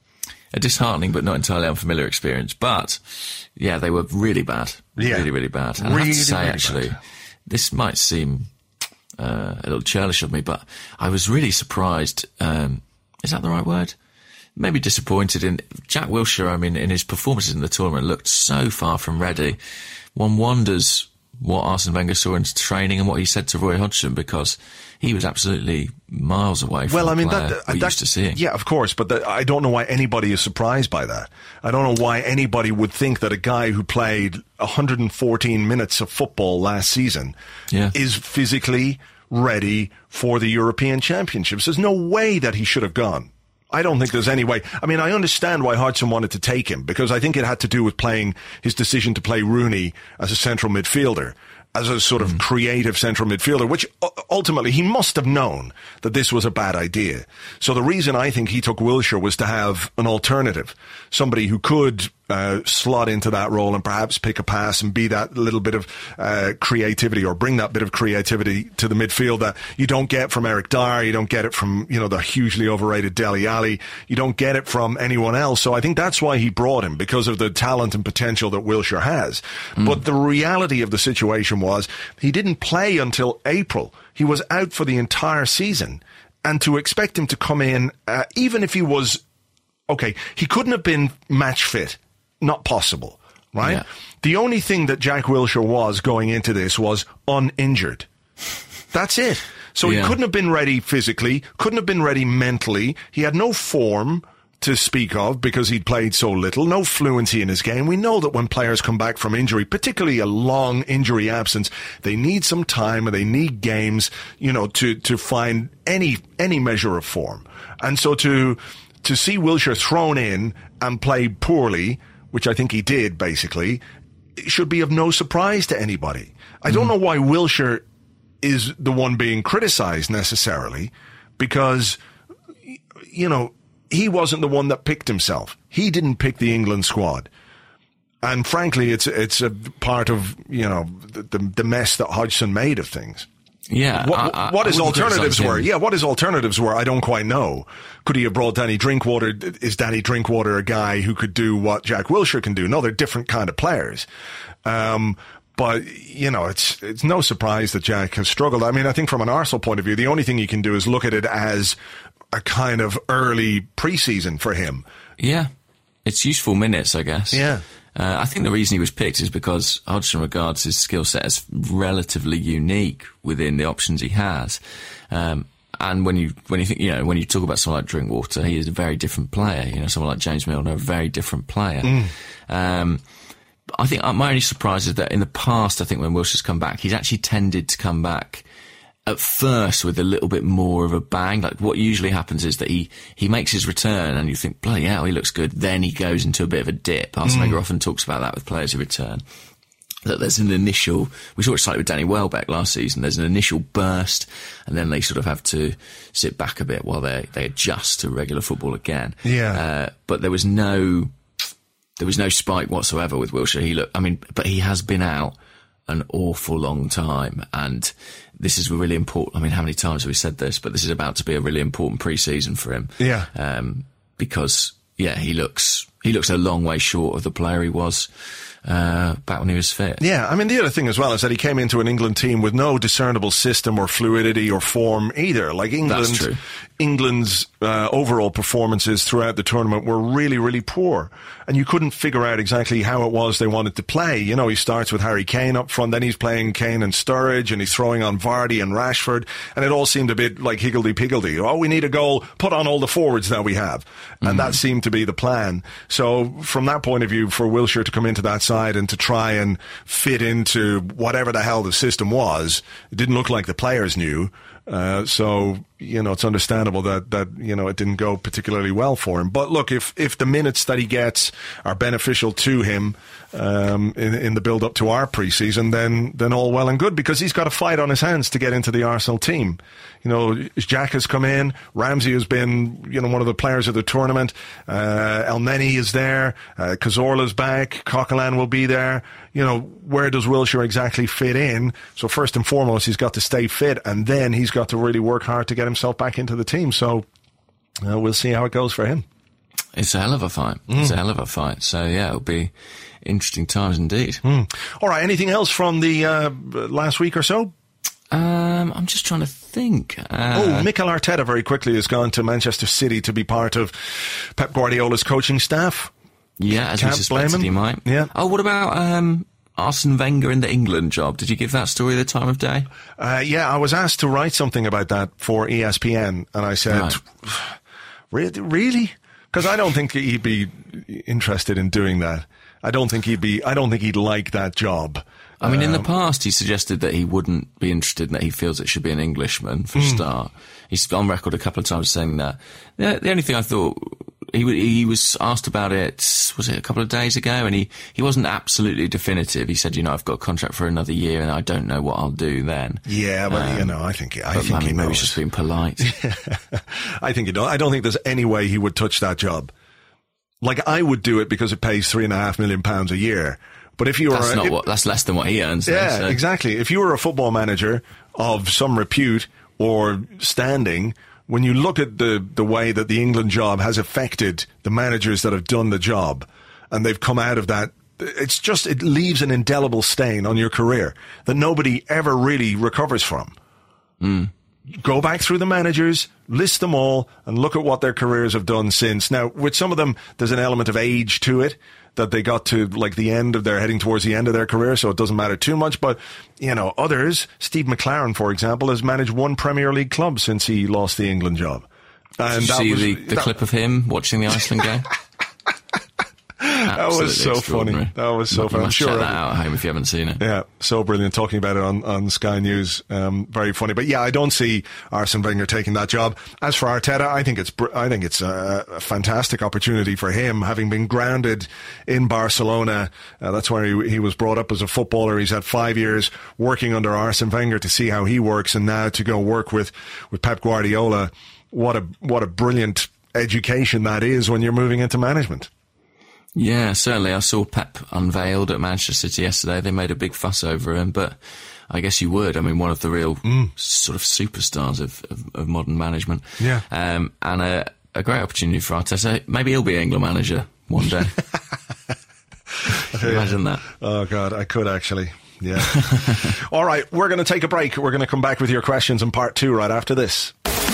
a disheartening but not entirely unfamiliar experience. But yeah, they were really bad, yeah. really really bad. And really, I have to say, really actually. Bad. This might seem uh, a little churlish of me, but I was really surprised. Um, is that the right word? Maybe disappointed in Jack Wilshere. I mean, in his performances in the tournament, looked so far from ready. One wonders what Arsene Wenger saw in training and what he said to Roy Hodgson, because he was absolutely miles away from well, the I mean, player that, we're that, used to seeing. Yeah, of course, but that, I don't know why anybody is surprised by that. I don't know why anybody would think that a guy who played one hundred fourteen minutes of football last season yeah. is physically ready for the European Championships. There's no way that he should have gone. I don't think there's any way. I mean, I understand why Hodgson wanted to take him, because I think it had to do with playing his decision to play Rooney as a central midfielder, as a sort of mm. creative central midfielder, which ultimately he must have known that this was a bad idea. So the reason I think he took Wilshere was to have an alternative, somebody who could uh, slot into that role and perhaps pick a pass and be that little bit of uh, creativity, or bring that bit of creativity to the midfield that you don't get from Eric Dyer, you don't get it from, you know, the hugely overrated Dele Alli, you don't get it from anyone else. So I think that's why he brought him, because of the talent and potential that Wilshere has. Mm. But the reality of the situation was he didn't play until April. He was out for the entire season. And to expect him to come in, uh, even if he was, okay, he couldn't have been match fit. Not possible, right? Yeah. The only thing that Jack Wilshere was going into this was uninjured. That's it. So yeah. he couldn't have been ready physically, couldn't have been ready mentally. He had no form to speak of because he'd played so little, no fluency in his game. We know that when players come back from injury, particularly a long injury absence, they need some time and they need games, you know, to, to find any, any measure of form. And so to, to see Wilshere thrown in and play poorly, which I think he did, basically, should be of no surprise to anybody. I don't mm. know why Wilshere is the one being criticized necessarily, because, you know, he wasn't the one that picked himself. He didn't pick the England squad. And frankly, it's it's a part of, you know, the, the mess that Hodgson made of things. Yeah. What, I, I, what his alternatives were. him. Yeah, what his alternatives were, I don't quite know. Could he have brought Danny Drinkwater? Is Danny Drinkwater a guy who could do what Jack Wilshere can do? No, they're different kind of players. Um, but, you know, it's it's no surprise that Jack has struggled. I mean, I think from an Arsenal point of view, the only thing you can do is look at it as a kind of early preseason for him. Yeah. It's useful minutes, I guess. Yeah. Uh, I think the reason he was picked is because Hodgson regards his skill set as relatively unique within the options he has. Um, and when you, when you think, you know, when you talk about someone like Drinkwater, he is a very different player. You know, someone like James Milner, a very different player. Mm. Um, I think my only surprise is that in the past, I think when Wilshere's come back, he's actually tended to come back at first with a little bit more of a bang. Like what usually happens is that he, he makes his return and you think, bloody hell, he looks good. Then he goes into a bit of a dip. Arsene Wenger mm. often talks about that with players who return. That there's an initial, we saw it slightly with Danny Welbeck last season, there's an initial burst and then they sort of have to sit back a bit while they, they adjust to regular football again. Yeah. Uh, but there was no, there was no spike whatsoever with Wilshere. He looked, I mean, but he has been out an awful long time, and this is really important. I mean, how many times have we said this? But this is about to be a really important pre-season for him. Yeah. Um, because yeah, he looks he looks a long way short of the player he was uh, back when he was fit. Yeah, I mean, the other thing as well is that he came into an England team with no discernible system or fluidity or form either. Like England, That's true. England's uh, overall performances throughout the tournament were really, really poor. And you couldn't figure out exactly how it was they wanted to play. You know, he starts with Harry Kane up front, then he's playing Kane and Sturridge, and he's throwing on Vardy and Rashford, and it all seemed a bit like higgledy-piggledy. Oh, we need a goal, put on all the forwards that we have. And mm. that seemed to be the plan. So from that point of view, for Wilshere to come into that side and to try and fit into whatever the hell the system was, it didn't look like the players knew. Uh, so, you know, it's understandable that, that, you know, it didn't go particularly well for him. But look, if, if the minutes that he gets are beneficial to him, um, in, in the build up to our preseason, then, then all well and good, because he's got a fight on his hands to get into the Arsenal team. You know, Jack has come in, Ramsey has been, you know, one of the players of the tournament, uh, El Neni is there, uh, Cazorla's back, Coquelin will be there. You know, where does Wilshere exactly fit in? So first and foremost, he's got to stay fit, and then he's got to really work hard to get himself back into the team. So uh, we'll see how it goes for him. It's a hell of a fight. Mm. It's a hell of a fight. So, yeah, it'll be interesting times indeed. Mm. All right, anything else from the uh, last week or so? Um, I'm just trying to think. Uh, oh, Mikel Arteta very quickly has gone to Manchester City to be part of Pep Guardiola's coaching staff. Yeah, as Can't we suspected he might. Yeah. Oh, what about um, Arsene Wenger in the England job? Did you give that story the time of day? Uh, yeah, I was asked to write something about that for E S P N, and I said, right. Really? Really? Because I don't think he'd be interested in doing that. I don't think he'd be. I don't think he'd like that job. I mean, in the Um, past, he suggested that he wouldn't be interested, and that he feels it should be an Englishman for a Mm. start. He's on record a couple of times saying that. The, the only thing I thought, he he was asked about it, was it a couple of days ago, and he, he wasn't absolutely definitive. He said, you know, I've got a contract for another year, and I don't know what I'll do then. Yeah, but Um, you know, I think I but think he maybe knows. he's just being polite. I think he don't. I don't think there's any way he would touch that job. Like, I would do it because it pays three and a half million pounds a year. But if you were, That's not if, what. That's less than what he earns. yeah, though, so. exactly. If you were a football manager of some repute or standing, when you look at the the way that the England job has affected the managers that have done the job, and they've come out of that, it's just, it leaves an indelible stain on your career that nobody ever really recovers from. Mm. Go back through the managers, list them all, and look at what their careers have done since. Now, with some of them, there's an element of age to it, that they got to, like, the end of their, heading towards the end of their career, so it doesn't matter too much. But, you know, others, Steve McLaren, for example, has managed one Premier League club since he lost the England job. And Did you that see was, the, the that, clip of him watching the Iceland game? that was so funny. That was so you funny. I'm must sure check that out at home if you haven't seen it. Yeah, so brilliant, talking about it on, on Sky News. Um, very funny. But yeah, I don't see Arsene Wenger taking that job. As for Arteta, I think it's br- I think it's a, a fantastic opportunity for him, having been grounded in Barcelona. Uh, that's where he, he was brought up as a footballer. He's had five years working under Arsene Wenger to see how he works, and now to go work with, with Pep Guardiola. What a what a brilliant education that is when you're moving into management. Yeah, certainly. I saw Pep unveiled at Manchester City yesterday. They made a big fuss over him, but I guess you would. I mean, one of the real mm. sort of superstars of, of, of modern management. Yeah. Um, and a, a great opportunity for Arteta. Maybe he'll be England manager one day. Imagine that. Oh, God, I could actually. Yeah. All right, we're going to take a break. We're going to come back with your questions in part two right after this.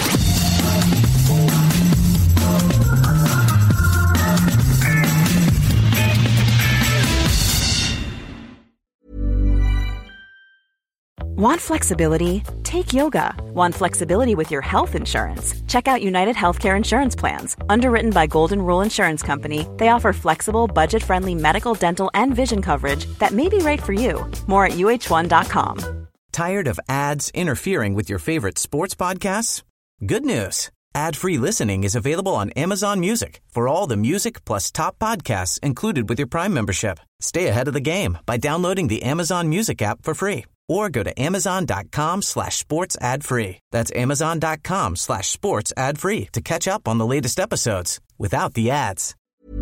Want flexibility? Take yoga. Want flexibility with your health insurance? Check out United Healthcare Insurance Plans. Underwritten by Golden Rule Insurance Company, they offer flexible, budget-friendly medical, dental, and vision coverage that may be right for you. More at U H one dot com. Tired of ads interfering with your favorite sports podcasts? Good news. Ad-free listening is available on Amazon Music for all the music plus top podcasts included with your Prime membership. Stay ahead of the game by downloading the Amazon Music app for free or go to amazon.com slash sports ad free. That's amazon.com slash sports ad free to catch up on the latest episodes without the ads.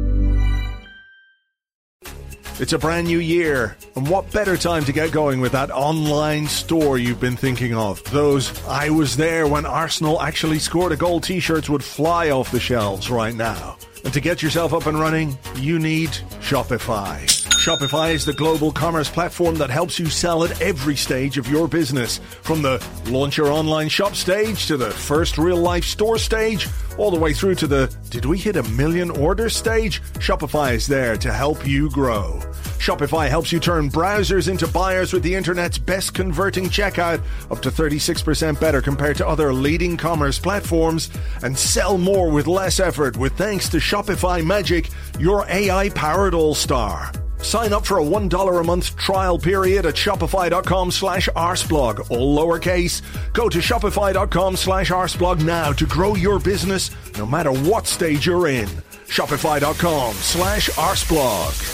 It's a brand new year, and what better time to get going with that online store you've been thinking of? Those I was there when Arsenal actually scored a goal t-shirts would fly off the shelves right now. And to get yourself up and running, you need Shopify. Shopify is the global commerce platform that helps you sell at every stage of your business. From the launch your online shop stage to the first real-life store stage, all the way through to the did we hit a million orders stage? Shopify is there to help you grow. Shopify helps you turn browsers into buyers with the internet's best converting checkout, up to thirty-six percent better compared to other leading commerce platforms, and sell more with less effort with thanks to Shopify Magic, your A I-powered all-star. Sign up for a one dollar a month trial period at shopify.com slash arseblog, all lowercase. Go to shopify.com slash arseblog now to grow your business no matter what stage you're in. Shopify.com slash arseblog.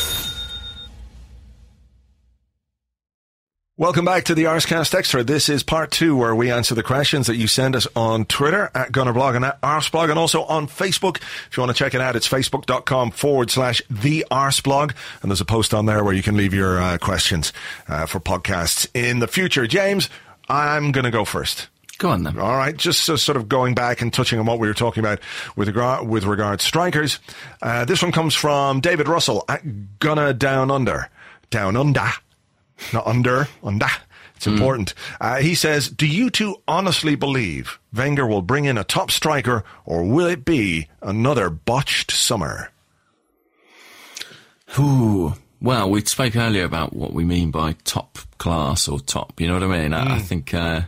Welcome back to the Arsecast Extra. This is part two where we answer the questions that you send us on Twitter at Gunnerblog and at Arseblog, and also on Facebook. If you want to check it out, it's facebook.com forward slash the Arseblog. And there's a post on there where you can leave your uh, questions uh, for podcasts in the future. James, I'm going to go first. Go on then. All right. Just so, sort of going back and touching on what we were talking about with regard, with regard to strikers. Uh, this one comes from David Russell at Gunner Down Under. Down Under. Not under, under. It's important. Mm. Uh, he says, do you two honestly believe Wenger will bring in a top striker, or will it be another botched summer? Ooh. Well, we spoke earlier about what we mean by top class or top, you know what I mean? Mm. I, I think uh,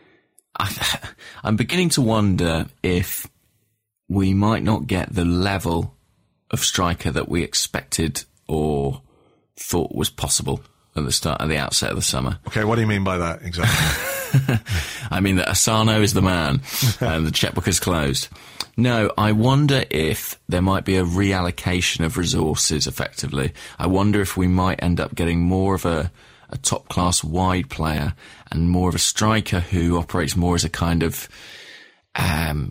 I, I'm beginning to wonder if we might not get the level of striker that we expected or thought was possible at the start, at the outset of the summer. Okay, what do you mean by that exactly? I mean that Asano is the man and the checkbook is closed. No, I wonder if there might be a reallocation of resources effectively. I wonder if we might end up getting more of a, a top-class wide player and more of a striker who operates more as a kind of, um,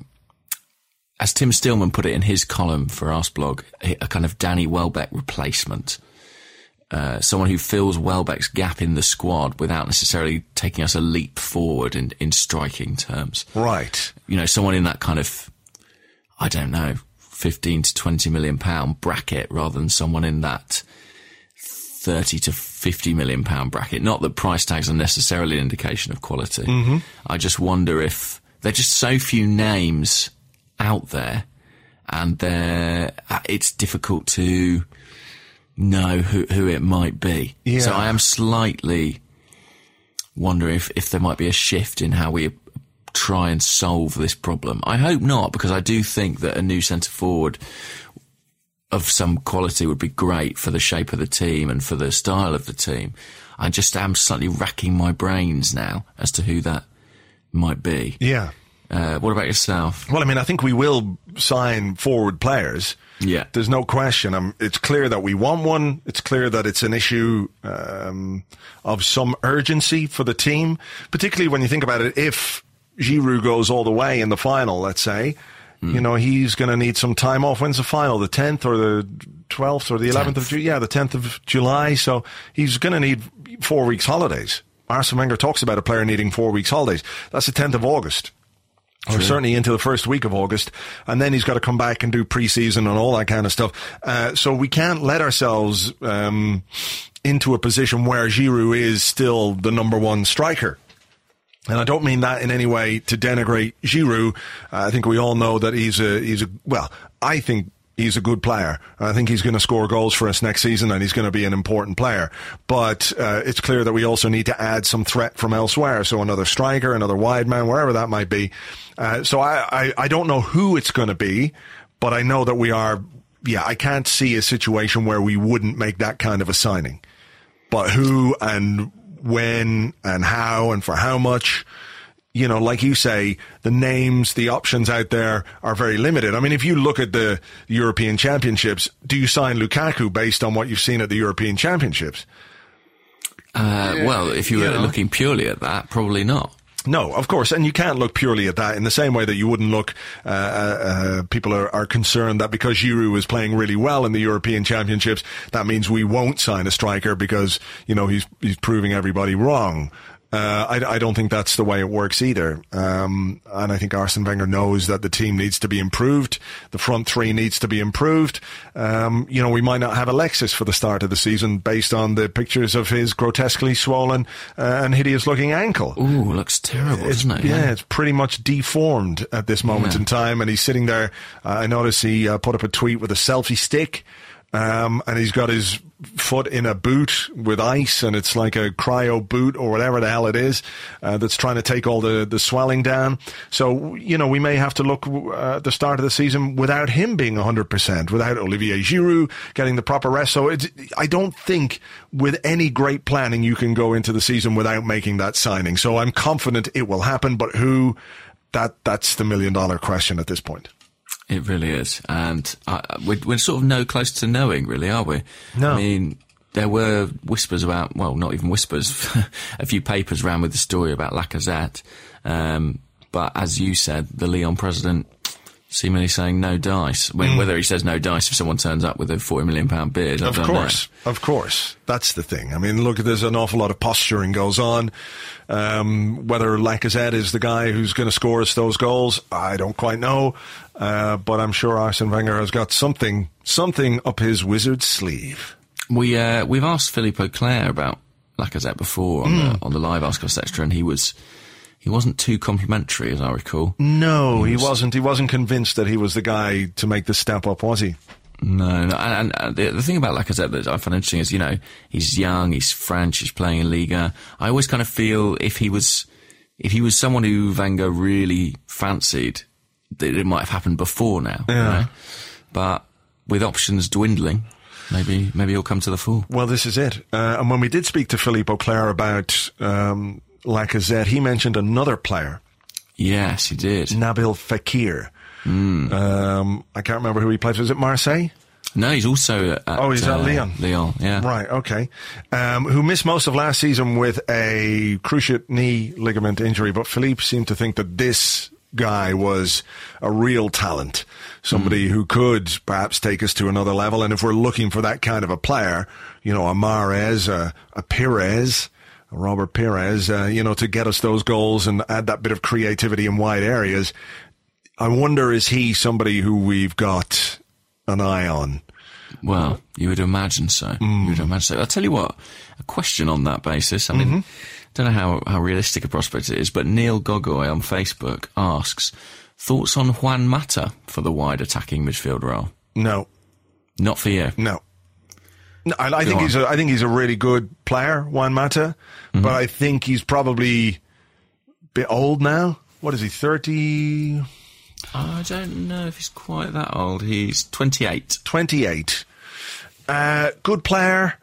as Tim Stillman put it in his column for Arseblog, a kind of Danny Welbeck replacement. Uh, someone who fills Welbeck's gap in the squad without necessarily taking us a leap forward in, in striking terms. Right. You know, someone in that kind of, I don't know, fifteen to twenty million pound bracket rather than someone in that thirty to fifty million pound bracket. Not that price tags are necessarily an indication of quality. Mm-hmm. I just wonder if there are just so few names out there and they're, it's difficult to know who, who it might be. Yeah. So I am slightly wondering if, if there might be a shift in how we try and solve this problem. I hope not, because I do think that a new centre forward of some quality would be great for the shape of the team and for the style of the team. I just am slightly racking my brains now as to who that might be. Yeah. Uh, what about yourself? Well, I mean, I think we will sign forward players. Yeah. There's no question. Um, it's clear that we want one. It's clear that it's an issue um, of some urgency for the team, particularly when you think about it. If Giroud goes all the way in the final, let's say, mm. you know, he's going to need some time off. When's the final? The tenth or the twelfth or the eleventh of June? Yeah, the tenth of July. So he's going to need four weeks holidays. Arsene Wenger talks about a player needing four weeks holidays. That's the tenth of August. Or certainly into the first week of August. And then he's got to come back and do pre-season and all that kind of stuff. Uh, so we can't let ourselves um, into a position where Giroud is still the number one striker. And I don't mean that in any way to denigrate Giroud. Uh, I think we all know that he's a, he's a, well, I think he's a good player. I think he's going to score goals for us next season and he's going to be an important player. But uh, it's clear that we also need to add some threat from elsewhere. So another striker, another wide man, wherever that might be. Uh, so I, I, I don't know who it's going to be, but I know that we are, yeah, I can't see a situation where we wouldn't make that kind of a signing. But who and when and how and for how much, you know, like you say, the names, the options out there are very limited. I mean, if you look at the European Championships, do you sign Lukaku based on what you've seen at the European Championships? Uh, well, if you were you know. looking purely at that, probably not. No, of course, and you can't look purely at that in the same way that you wouldn't look, uh, uh, people are, are concerned that because Giroud is playing really well in the European Championships, that means we won't sign a striker because, you know, he's, he's proving everybody wrong. Uh, I, I don't think that's the way it works either. Um, and I think Arsene Wenger knows that the team needs to be improved. The front three needs to be improved. Um, you know, we might not have Alexis for the start of the season based on the pictures of his grotesquely swollen uh, and hideous-looking ankle. Ooh, looks terrible, it's, doesn't it? Yeah, yeah, it's pretty much deformed at this moment yeah. in time. And he's sitting there. Uh, I noticed he uh, put up a tweet with a selfie stick. Um, and he's got his foot in a boot with ice, and it's like a cryo boot or whatever the hell it is, uh, that's trying to take all the, the swelling down. So, you know, we may have to look uh, at the start of the season without him being one hundred percent, without Olivier Giroud getting the proper rest. So it's, I don't think with any great planning you can go into the season without making that signing. So I'm confident it will happen, but who, that that's the million dollar question at this point. It really is, and uh, we're, we're sort of no close to knowing, really, are we? No. I mean, there were whispers about, well, not even whispers, a few papers ran with the story about Lacazette, um, but as you said, the Lyon president seemingly saying no dice. When, mm. Whether he says no dice if someone turns up with a forty million pound bid, I of don't course, know. Of course. That's the thing. I mean, look, there's an awful lot of posturing goes on. Um, whether Lacazette is the guy who's going to score us those goals, I don't quite know. Uh, but I'm sure Arsene Wenger has got something, something up his wizard's sleeve. We, uh, we've asked Philippe Auclair about Lacazette before on, mm. the, on the live Arsecast Extra, and he was, he wasn't too complimentary, as I recall. No, he, he was, wasn't. He wasn't convinced that he was the guy to make the step up, was he? No, no, and, and the, the thing about Lacazette that I find interesting is, you know, he's young, he's French, he's playing in Liga. I always kind of feel if he was, if he was someone who Wenger really fancied, that it might have happened before now. Yeah. You know? But with options dwindling, maybe maybe he'll come to the fore. Well, this is it. Uh, and when we did speak to Philippe Auclair about um, Lacazette, he mentioned another player. Yes, he did. Nabil Fekir. Mm. Um, I can't remember who he played. Was it Marseille? No, he's also at, oh, he's at uh, Lyon. Lyon, yeah. Right, okay. Um, who missed most of last season with a cruciate knee ligament injury, but Philippe seemed to think that this guy was a real talent, somebody mm. who could perhaps take us to another level. And if we're looking for that kind of a player, you know, a Mahrez, a, a Pires, a Robert Pires, uh, you know, to get us those goals and add that bit of creativity in wide areas, I wonder, is he somebody who we've got an eye on? Well, you would imagine so. Mm. You would imagine so. I'll tell you what, a question on that basis. I mean, mm-hmm. don't know how, how realistic a prospect it is, but Neil Gogoy on Facebook asks, thoughts on Juan Mata for the wide attacking midfield role? No. Not for you? No. No, I, I think on. he's a, I think he's a really good player, Juan Mata, mm-hmm. but I think he's probably a bit old now. What is he, thirty? I don't know if he's quite that old. He's twenty-eight. twenty-eight. Uh, good player,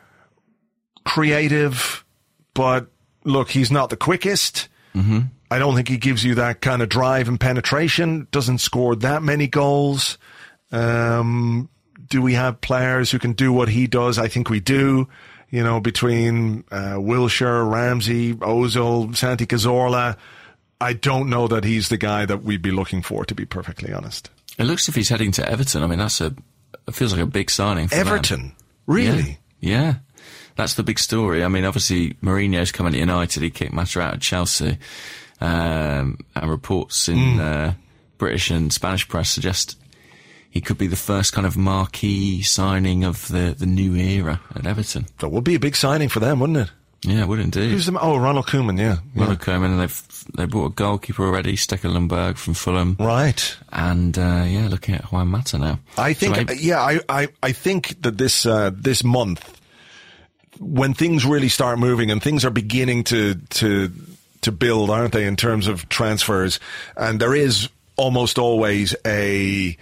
creative, but look, he's not the quickest. Mm-hmm. I don't think he gives you that kind of drive and penetration. Doesn't score that many goals. Um, do we have players who can do what he does? I think we do. You know, between uh, Wilshere, Ramsey, Ozil, Santi Cazorla, I don't know that he's the guy that we'd be looking for, to be perfectly honest. It looks as if he's heading to Everton. I mean, that's a, it feels like a big signing for Everton? them. Really? Yeah. yeah. That's the big story. I mean, obviously, Mourinho's coming to United. He kicked Mata out of Chelsea. Um, and reports in mm. uh, British and Spanish press suggest he could be the first kind of marquee signing of the, the new era at Everton. That would be a big signing for them, wouldn't it? Yeah, it would indeed. Who's the, oh, Ronald Koeman, yeah. Ronald yeah. Koeman, and they've they brought a goalkeeper already, Stekelenburg from Fulham. Right. And, uh, yeah, looking at Juan Mata now. I think, so maybe, yeah, I, I, I think that this, uh, this month, when things really start moving and things are beginning to, to, to build, aren't they, in terms of transfers, and there is almost always a,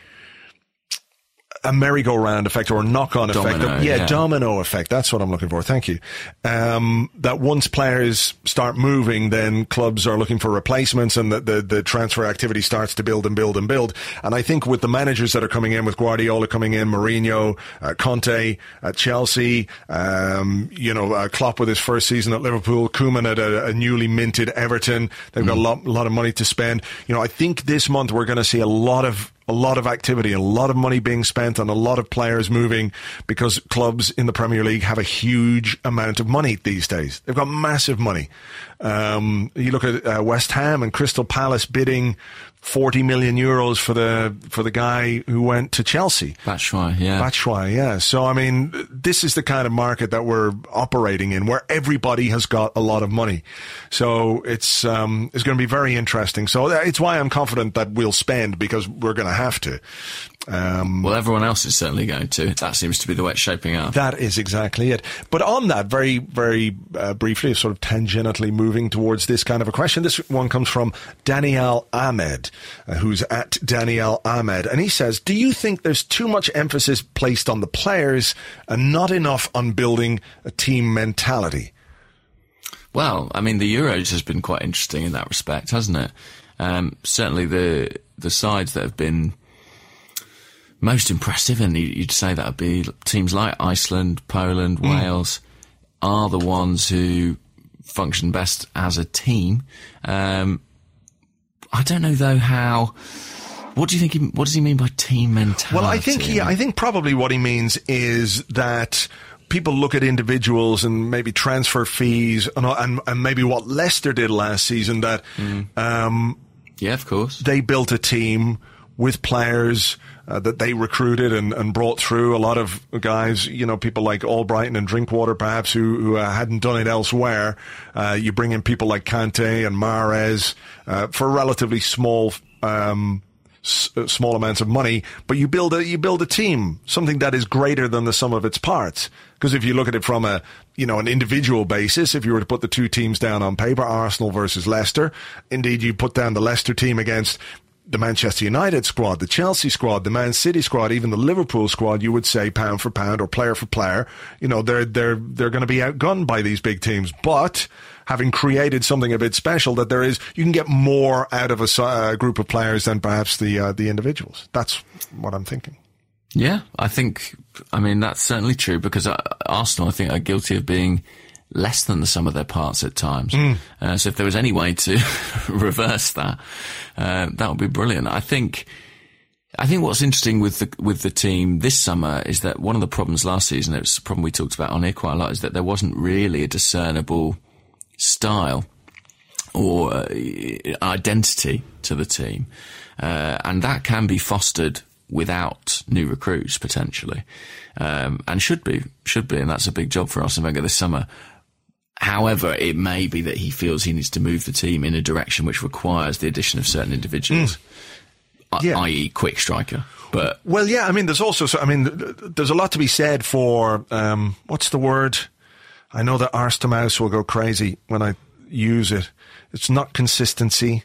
a merry-go-round effect or a knock-on domino, effect. That, yeah, yeah, domino effect. That's what I'm looking for. Thank you. Um, that once players start moving, then clubs are looking for replacements and the, the, the transfer activity starts to build and build and build. And I think with the managers that are coming in, with Guardiola coming in, Mourinho, uh, Conte at Chelsea, um, you know, uh, Klopp with his first season at Liverpool, Koeman at a, a newly minted Everton. They've got mm. a lot, a lot of money to spend. You know, I think this month we're going to see a lot of a lot of activity, a lot of money being spent on a lot of players moving because clubs in the Premier League have a huge amount of money these days. They've got massive money. Um, you look at uh, West Ham and Crystal Palace bidding forty million euros for the for the guy who went to Chelsea. Batshuayi, yeah. Batshuayi, yeah. So, I mean, this is the kind of market that we're operating in, where everybody has got a lot of money. So it's um, it's going to be very interesting. So it's why I'm confident that we'll spend, because we're going to have to. Um, well, everyone else is certainly going to. That seems to be the way it's shaping up. That is exactly it. But on that, very, very uh, briefly, sort of tangentially moving towards this kind of a question, this one comes from Daniel Ahmed, uh, who's at Daniel Ahmed, and he says, do you think there's too much emphasis placed on the players and not enough on building a team mentality? Well, I mean, the Euros has been quite interesting in that respect, hasn't it? Um, certainly the the sides that have been most impressive, and you'd say that would be teams like Iceland, Poland, mm. Wales, are the ones who function best as a team. Um, I don't know though how. What do you think? He, what does he mean by team mentality? Well, I think he, I think probably what he means is that people look at individuals and maybe transfer fees and, and, and maybe what Leicester did last season. That mm. um, yeah, of course, they built a team with players uh, that they recruited and, and brought through. A lot of guys, you know, people like Albrighton and Drinkwater, perhaps, who, who uh, hadn't done it elsewhere. Uh, you bring in people like Kante and Mahrez uh, for relatively small, um, s- small amounts of money, but you build a you build a team, something that is greater than the sum of its parts. Because if you look at it from a, you know, an individual basis, if you were to put the two teams down on paper, Arsenal versus Leicester, indeed you put down the Leicester team against the Manchester United squad, the Chelsea squad, the Man City squad, even the Liverpool squad, you would say pound for pound or player for player, you know, they're they're they're going to be outgunned by these big teams. But having created something a bit special, that there is, you can get more out of a uh, group of players than perhaps the uh, the individuals. That's what I'm thinking. Yeah, I think, I mean, that's certainly true, because uh, Arsenal, I think, are guilty of being less than the sum of their parts at times. Mm. Uh, so if there was any way to reverse that, uh, that would be brilliant. I think, I think what's interesting with the, with the team this summer is that one of the problems last season, it was a problem we talked about on here quite a lot, is that there wasn't really a discernible style or uh, identity to the team. Uh, and that can be fostered without new recruits, potentially. Um, and should be, should be, and that's a big job for Arsene Wenger this summer. However, it may be that he feels he needs to move the team in a direction which requires the addition of certain individuals, mm. yeah. that is quick striker. But well, yeah, I mean, there's also, I mean, there's a lot to be said for, um, what's the word? I know that Arstemaus will go crazy when I use it. It's not consistency.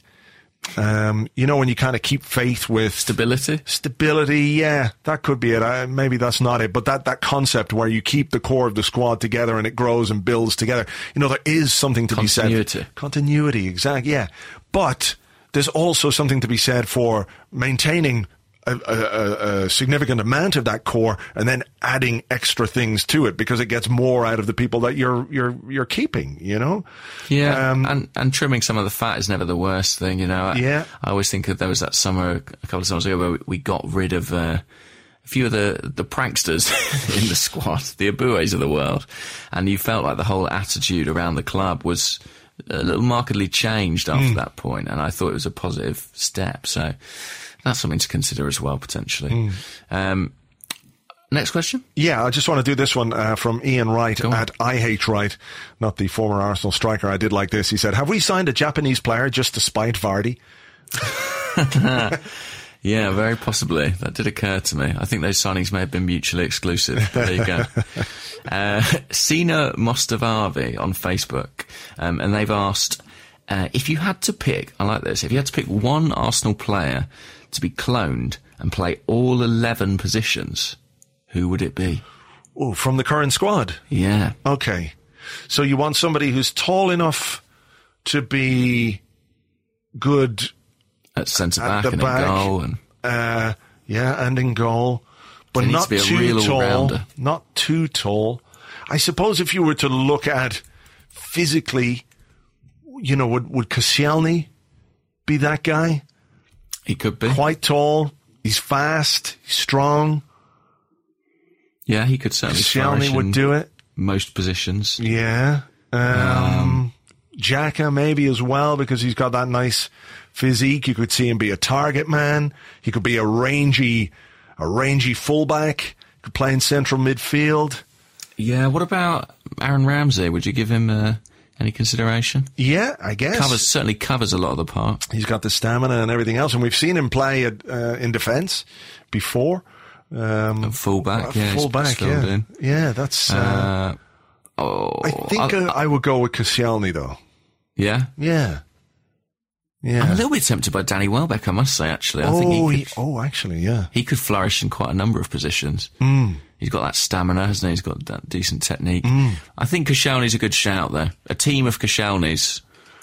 Um, you know, when you kind of keep faith with stability, stability, yeah, that could be it. I, maybe that's not it, but that, that concept where you keep the core of the squad together and it grows and builds together. You know, there is something to be said. Continuity. Continuity, exactly, yeah. But there's also something to be said for maintaining A, a, a significant amount of that core and then adding extra things to it, because it gets more out of the people that you're you're you're keeping, you know. Yeah, um, and and trimming some of the fat is never the worst thing, you know. I, yeah, I always think that there was that summer a couple of summers ago where we got rid of uh, a few of the the pranksters in the squad, the Abues of the world, and you felt like the whole attitude around the club was a little markedly changed after mm. that point, and I thought it was a positive step. So that's something to consider as well, potentially. Mm. Um, next question? Yeah, I just want to do this one uh, from Ian Wright at I Hate Wright, not the former Arsenal striker. I did like this. He said, have we signed a Japanese player just to spite Vardy? Yeah, very possibly. That did occur to me. I think those signings may have been mutually exclusive. There you go. uh, Sina Mostavavi on Facebook, um, and they've asked, uh, if you had to pick, I like this, if you had to pick one Arsenal player to be cloned and play all eleven positions, who would it be? Oh, from the current squad? Yeah. Okay. So you want somebody who's tall enough to be good at centre back at and back, in goal, and uh, yeah, and in goal, but not to be a too real tall. all-rounder. Not too tall. I suppose if you were to look at physically, you know, would would Koscielny be that guy? He could be quite tall, He's fast. He's strong. Yeah, he could certainly flourish Koscielny would in do it. most positions. Yeah. Um, Um, Xhaka maybe as well, because he's got that nice physique. You could see him be a target man. He could be a rangy, a rangy fullback. He could play in central midfield. Yeah, what about Aaron Ramsey? Would you give him uh, any consideration? Yeah, I guess. Covers certainly covers a lot of the park. He's got the stamina and everything else, and we've seen him play at, uh, in defence before. Um, Fullback, uh, yeah. he's fullback, filled yeah, in. yeah. That's. Uh, Uh, oh, I think I, uh, I would go with Koscielny though. yeah. Yeah, yeah. I'm a little bit tempted by Danny Welbeck, I must say. Actually, I oh, think he he, could, oh, actually, yeah. he could flourish in quite a number of positions. Mm. He's got that stamina, hasn't he? He's got that decent technique. Mm. I think Koscielny's a good shout, though. A team of Koscielny's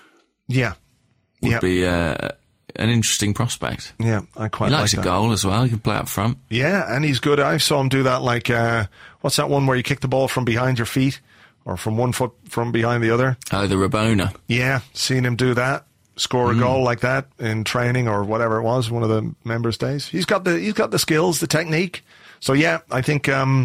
Yeah, would yeah, be uh, an interesting prospect. yeah. I quite He like likes that. a goal as well. He can play up front. Yeah, and he's good. I saw him do that. Like, uh, what's that one where you kick the ball from behind your feet, or from one foot from behind the other? Oh, the Rabona. Yeah, seen him do that. Score a goal like that in training or whatever it was, one of the members' days. He's got the he's got the skills, the technique. So yeah, I think um,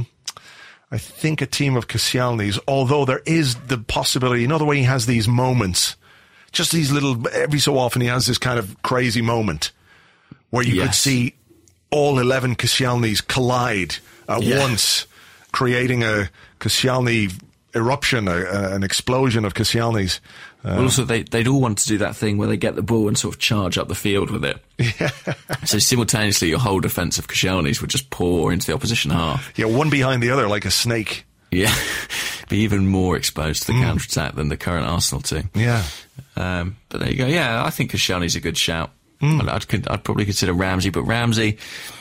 I think a team of Koscielny's. Although there is the possibility, you know, the way he has these moments, just these little. Every so often, he has this kind of crazy moment where you could Yes. see all eleven Koscielny's collide at Yeah. once, creating a Koscielny eruption, a, a, an explosion of Koscielny's. Well, also, they, they'd all want to do that thing where they get the ball and sort of charge up the field with it. Yeah. So simultaneously, your whole defence of Koscielny's would just pour into the opposition half. Yeah, one behind the other like a snake. Yeah. Be even more exposed to the counter-attack than the current Arsenal team. Yeah. Um, but there you go. Yeah, I think Koscielny's a good shout. Mm. I'd, I'd, I'd probably consider Ramsey, but Ramsey...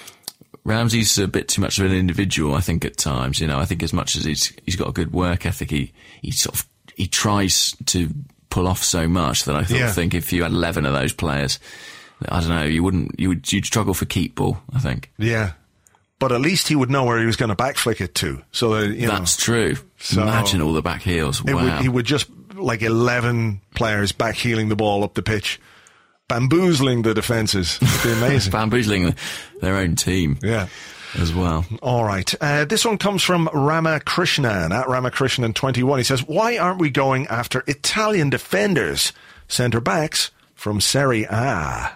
Ramsey's a bit too much of an individual, I think, at times. You know, I think as much as he's he's got a good work ethic, he, he sort of he tries to pull off so much that I thought, Yeah. think if you had eleven of those players, I don't know, you wouldn't you would you'd struggle for keep ball, I think. Yeah. But at least he would know where he was going to backflick it to. So that, you know, That's true. So- Imagine all the back heels. it Wow. would, he would just, like eleven players back heeling the ball up the pitch, bamboozling the defences. It'd be amazing. Bamboozling their own team Yeah. as well. All right. Uh, this one comes from Ramakrishnan, at Ramakrishnan twenty-one. He says, why aren't we going after Italian defenders, centre-backs from Serie A?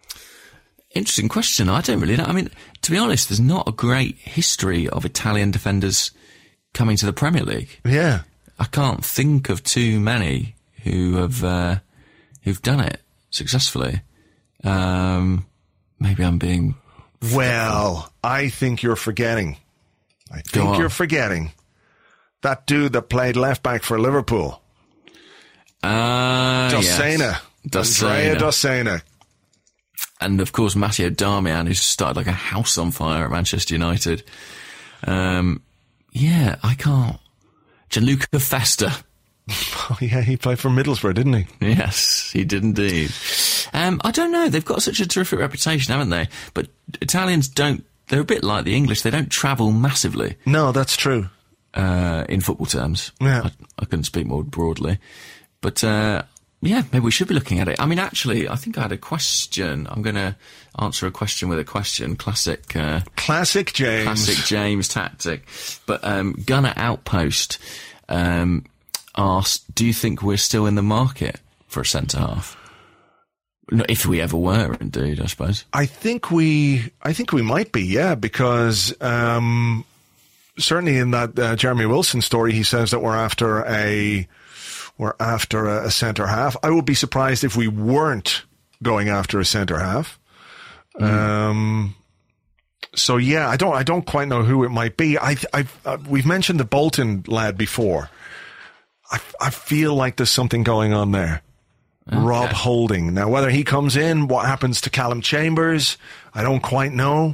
Interesting question. I don't really know. I mean, to be honest, there's not a great history of Italian defenders coming to the Premier League. Yeah. I can't think of too many who have uh, who've done it successfully. Um, maybe I'm being Well, I think you're forgetting. I Go think on. you're forgetting that dude that played left back for Liverpool. uh, Dossena. yes. Andrea Dossena. Dossena. And of course Matteo Darmian, who's started like a house on fire at Manchester United. Um, yeah, I can't. Gianluca Festa. Oh, yeah, he played for Middlesbrough, didn't he? Yes, he did indeed. Um, I don't know. They've got such a terrific reputation, haven't they? But Italians don't. They're a bit like the English. They don't travel massively No, that's true. uh, in football terms. Yeah. I, I couldn't speak more broadly, but uh, yeah, maybe we should be looking at it. I mean, actually, I think I had a question. I'm going to answer a question with a question. Classic. Uh, Classic James. Classic James tactic. But um, Gunner Outpost um, asked, do you think we're still in the market for a centre-half? No, if we ever were, indeed, I suppose. I think we, I think we might be, yeah, because um, certainly in that uh, Jeremy Wilson story, he says that we're after a, we're after a, a centre half. I would be surprised if we weren't going after a centre half. Mm. Um, so yeah, I don't, I don't quite know who it might be. I, I, uh, we've mentioned the Bolton lad before. I, I feel like there's something going on there. Okay. Rob Holding. Now, whether he comes in, what happens to Callum Chambers, I don't quite know.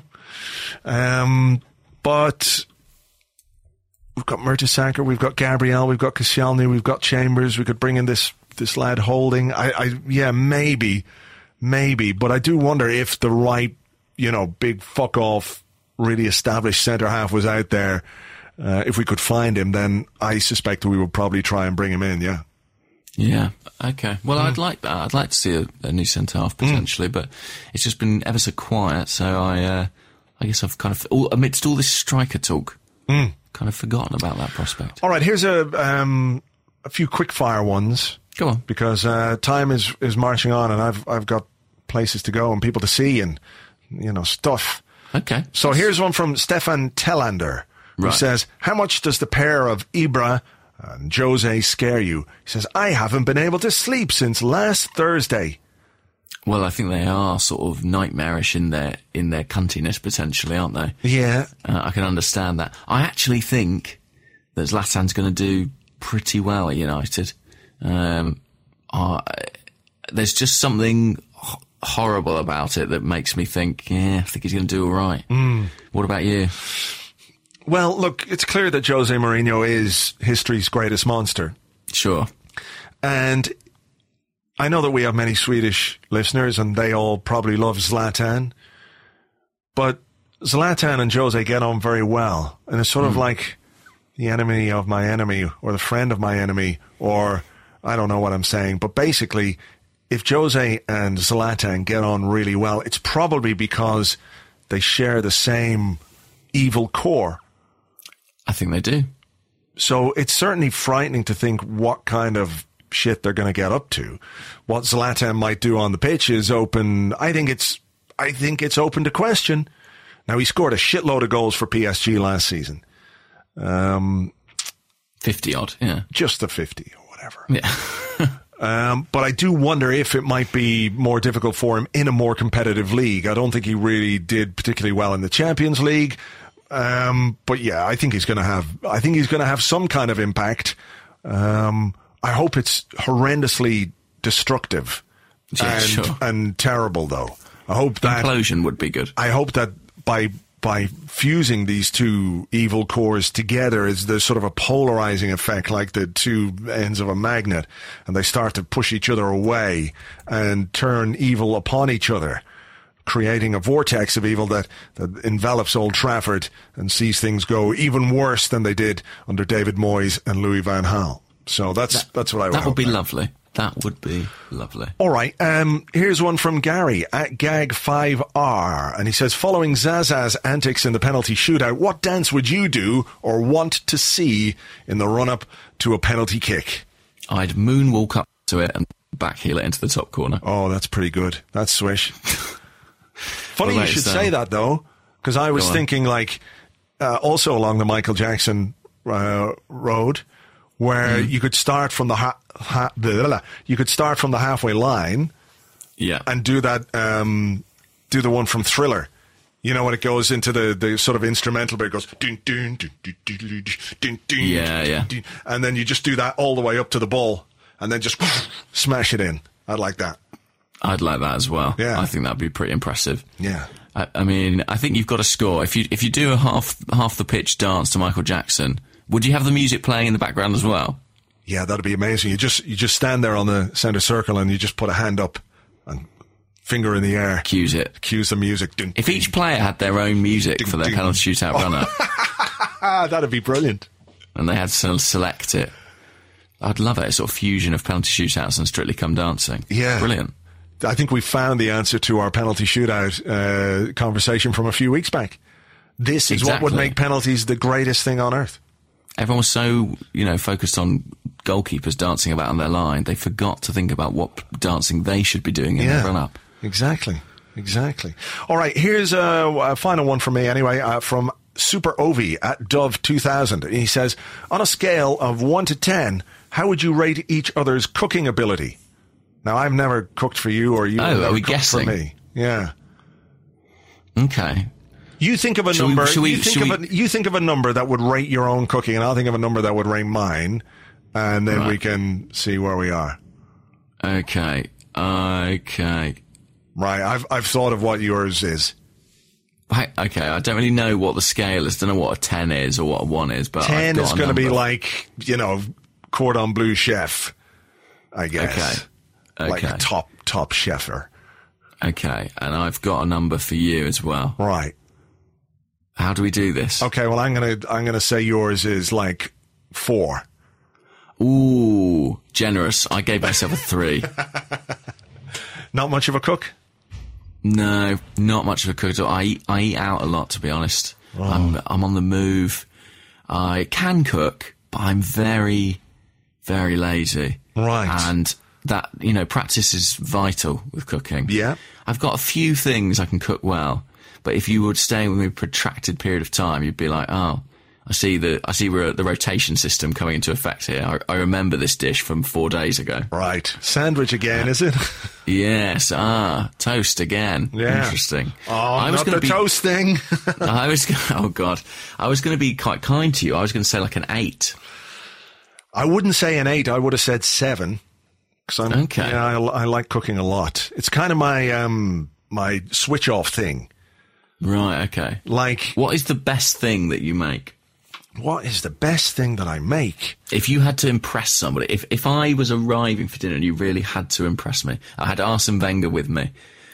Um, but we've got Mertesacker, we've got Gabriel, we've got Koscielny, we've got Chambers. We could bring in this this lad Holding. I, I yeah, maybe, maybe. But I do wonder if the right, you know, big fuck off, really established centre half was out there. Uh, if we could find him, then I suspect we would probably try and bring him in. Yeah. Yeah. Okay. Well, mm. I'd like that. I'd like to see a, a new centre half potentially, mm. but it's just been ever so quiet. So I, uh, I guess I've kind of, all, amidst all this striker talk, mm. kind of forgotten about that prospect. All right. Here's a um, a few quick fire ones. Go on, because uh, time is is marching on, and I've I've got places to go and people to see, and you know stuff. Okay. So here's one from Stefan Tellander, who right. says, "How much does the pair of Ibra and Jose scare you?" He says, "I haven't been able to sleep since last Thursday." Well, I think they are sort of nightmarish in their in their cuntiness, potentially, aren't they? Yeah. Uh, I can understand that. I actually think that Zlatan's going to do pretty well at United. Um, uh, there's just something h- horrible about it that makes me think, yeah, I think he's going to do all right. Mm. What about you? Well, look, it's clear that Jose Mourinho is history's greatest monster. Sure. And I know that we have many Swedish listeners and they all probably love Zlatan. But Zlatan and Jose get on very well. And it's sort mm. of like the enemy of my enemy or the friend of my enemy, or I don't know what I'm saying. But basically, if Jose and Zlatan get on really well, it's probably because they share the same evil core. I think they do. So it's certainly frightening to think what kind of shit they're going to get up to. What Zlatan might do on the pitch is open. I think it's, I think it's open to question. Now, he scored a shitload of goals for P S G last season. Um, fifty odd, yeah. Just the fifty or whatever. Yeah. um, but I do wonder if it might be more difficult for him in a more competitive league. I don't think he really did particularly well in the Champions League. Um, but yeah, I think he's going to have, I think he's going to have some kind of impact. Um, I hope it's horrendously destructive yeah, and, sure. and terrible though. I hope that implosion would be good. I hope that by, by fusing these two evil cores together is there's sort of a polarizing effect, like the two ends of a magnet, and they start to push each other away and turn evil upon each other, creating a vortex of evil that, that envelops Old Trafford and sees things go even worse than they did under David Moyes and Louis van Gaal. So that's that, that's what I would That would hope be there. lovely. That would be lovely. All right. Um, here's one from Gary at Gag five R. And he says, following Zaza's antics in the penalty shootout, what dance would you do or want to see in the run-up to a penalty kick? I'd moonwalk up to it and backheel it into the top corner. Oh, that's pretty good. That's swish. Funny Well, you should so. say that, though, because I was thinking, like, uh, also along the Michael Jackson uh, road, where mm. you could start from the ha- ha- blah, blah, blah. you could start from the halfway line, yeah, and do that, um, do the one from Thriller. You know, when it goes into the, the sort of instrumental bit, it goes dun, dun, dun, dun, dun, dun, dun, dun, yeah, yeah, dun, and then you just do that all the way up to the ball, and then just smash it in. I'd like that. I'd like that as well. Yeah. I think that'd be pretty impressive. Yeah. I, I mean, I think you've got to score. If you if you do a half half the pitch dance to Michael Jackson, would you have the music playing in the background as well? Yeah, that'd be amazing. You just you just stand there on the centre circle and you just put a hand up and finger in the air. Cues it. Cues the music. Dun, if dun, each player had their own music dun, for their dun. penalty shootout run-up. That'd be brilliant. And they had to select it. I'd love it, a sort of fusion of penalty shootouts and Strictly Come Dancing. Yeah. Brilliant. I think we found the answer to our penalty shootout uh, conversation from a few weeks back. This is exactly. what would make penalties the greatest thing on earth. Everyone was so, you know, focused on goalkeepers dancing about on their line, they forgot to think about what dancing they should be doing in yeah, their run-up. Exactly, exactly. All right, here's a, a final one from me anyway, uh, from Super Ovi at Dove two thousand. He says, on a scale of one to ten, how would you rate each other's cooking ability? Now, I've never cooked for you, or you oh, have never are we cooked guessing? for me. Yeah. Okay. You think of a shall number. We, shall we, you, think shall of we... a, you think of a number that would rate your own cooking, and I'll think of a number that would rate mine, and then right. we can see where we are. Okay. Okay. Right. I've I've thought of what yours is. I, okay. I don't really know what the scale is. I don't know what a ten is or what a one is, but ten I've got is going to be like, you know, cordon bleu chef, I guess. Okay. Like okay. a top top chefer. Okay. And I've got a number for you as well. Right. How do we do this? Okay, well, I'm gonna I'm gonna say yours is like four. Ooh, generous. I gave myself a three. Not much of a cook? No, not much of a cook at all. I eat, I eat out a lot, to be honest. Oh. I'm, I'm on the move. I can cook, but I'm very, very lazy. Right. And that, you know, practice is vital with cooking. Yeah. I've got a few things I can cook well, but if you would stay with me a protracted period of time, you'd be like, oh, I see the I see we're, the rotation system coming into effect here. I, I remember this dish from four days ago. Right. Sandwich again, is it? Yes. Ah, toast again. Yeah. Interesting. Oh, I was not gonna the be, toast thing. I was. Oh God. I was going to be quite kind to you. I was going to say like an eight. I wouldn't say an eight. I would have said seven. Cause I'm, Okay. Yeah, I, I like cooking a lot. It's kind of my um my switch off thing. Right. Okay. Like, What is the best thing that you make? what is the best thing that I make? If you had to impress somebody, if if I was arriving for dinner and you really had to impress me, I had Arsene Wenger with me,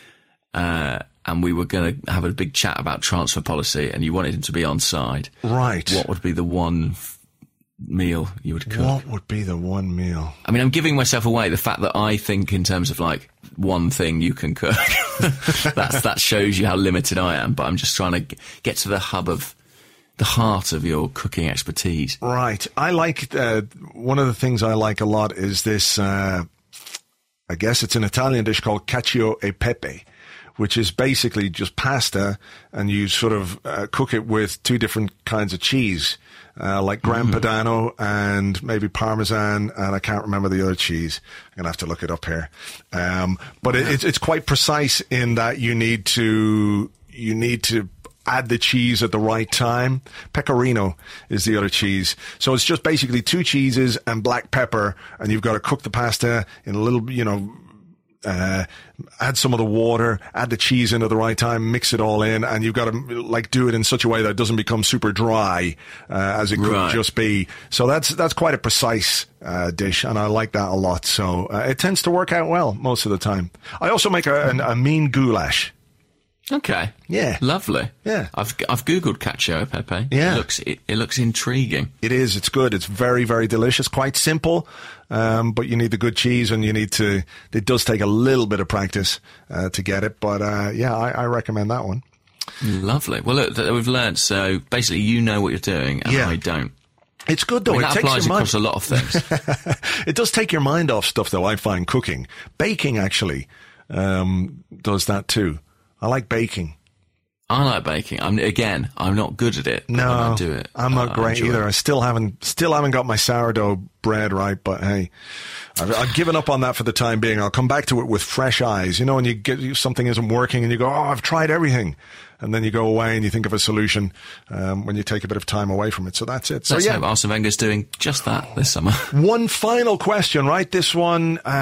uh, and we were going to have a big chat about transfer policy, and you wanted him to be on side. Right. What would be the one f- meal you would cook? What would be the one meal? I mean, I'm giving myself away. The fact that I think in terms of like one thing you can cook, that's that shows you how limited I am. But I'm just trying to g- get to the hub of the heart of your cooking expertise. Right. I like, uh, one of the things I like a lot is this, uh, I guess it's an Italian dish called cacio e pepe, which is basically just pasta, and you sort of uh, cook it with two different kinds of cheese, uh, like Gran Mm-hmm. Padano and maybe Parmesan, and I can't remember the other cheese. I'm going to have to look it up here. Um, but it, it's, it's quite precise in that you need to, you need to add the cheese at the right time. Pecorino is the other cheese. So it's just basically two cheeses and black pepper, and you've got to cook the pasta in a little, you know, uh, add some of the water, add the cheese in at the right time, mix it all in, and you've got to like do it in such a way that it doesn't become super dry, uh, as it could Right. just be. So that's, that's quite a precise, uh, dish, and I like that a lot. So, uh, it tends to work out well most of the time. I also make a, an, a mean goulash. Okay. Yeah. Lovely. Yeah. I've I've googled cacio e pepe. Yeah. It looks it, it looks intriguing. It is. It's good. It's very, very delicious. Quite simple, um, but you need the good cheese, and you need to. It does take a little bit of practice uh, to get it, but uh, yeah, I, I recommend that one. Lovely. Well, look, th- we've learnt. So basically, you know what you're doing, and Yeah. I don't. It's good though. I mean, it that takes applies your mind. across a lot of things. It does take your mind off stuff, though. I find cooking, baking actually um, does that too. I like baking. I like baking. I'm again. I'm not good at it. But No, when I do it. I'm not I- I great enjoy either. it. I still haven't, still haven't got my sourdough bread right. But hey, I've, I've given up on that for the time being. I'll come back to it with fresh eyes. You know, when you get something isn't working, and you go, "Oh, I've tried everything," and then you go away and you think of a solution um, when you take a bit of time away from it. So that's it. So Let's yeah, hope Arsene Wenger's doing just that this summer. one final question, right? This one, uh,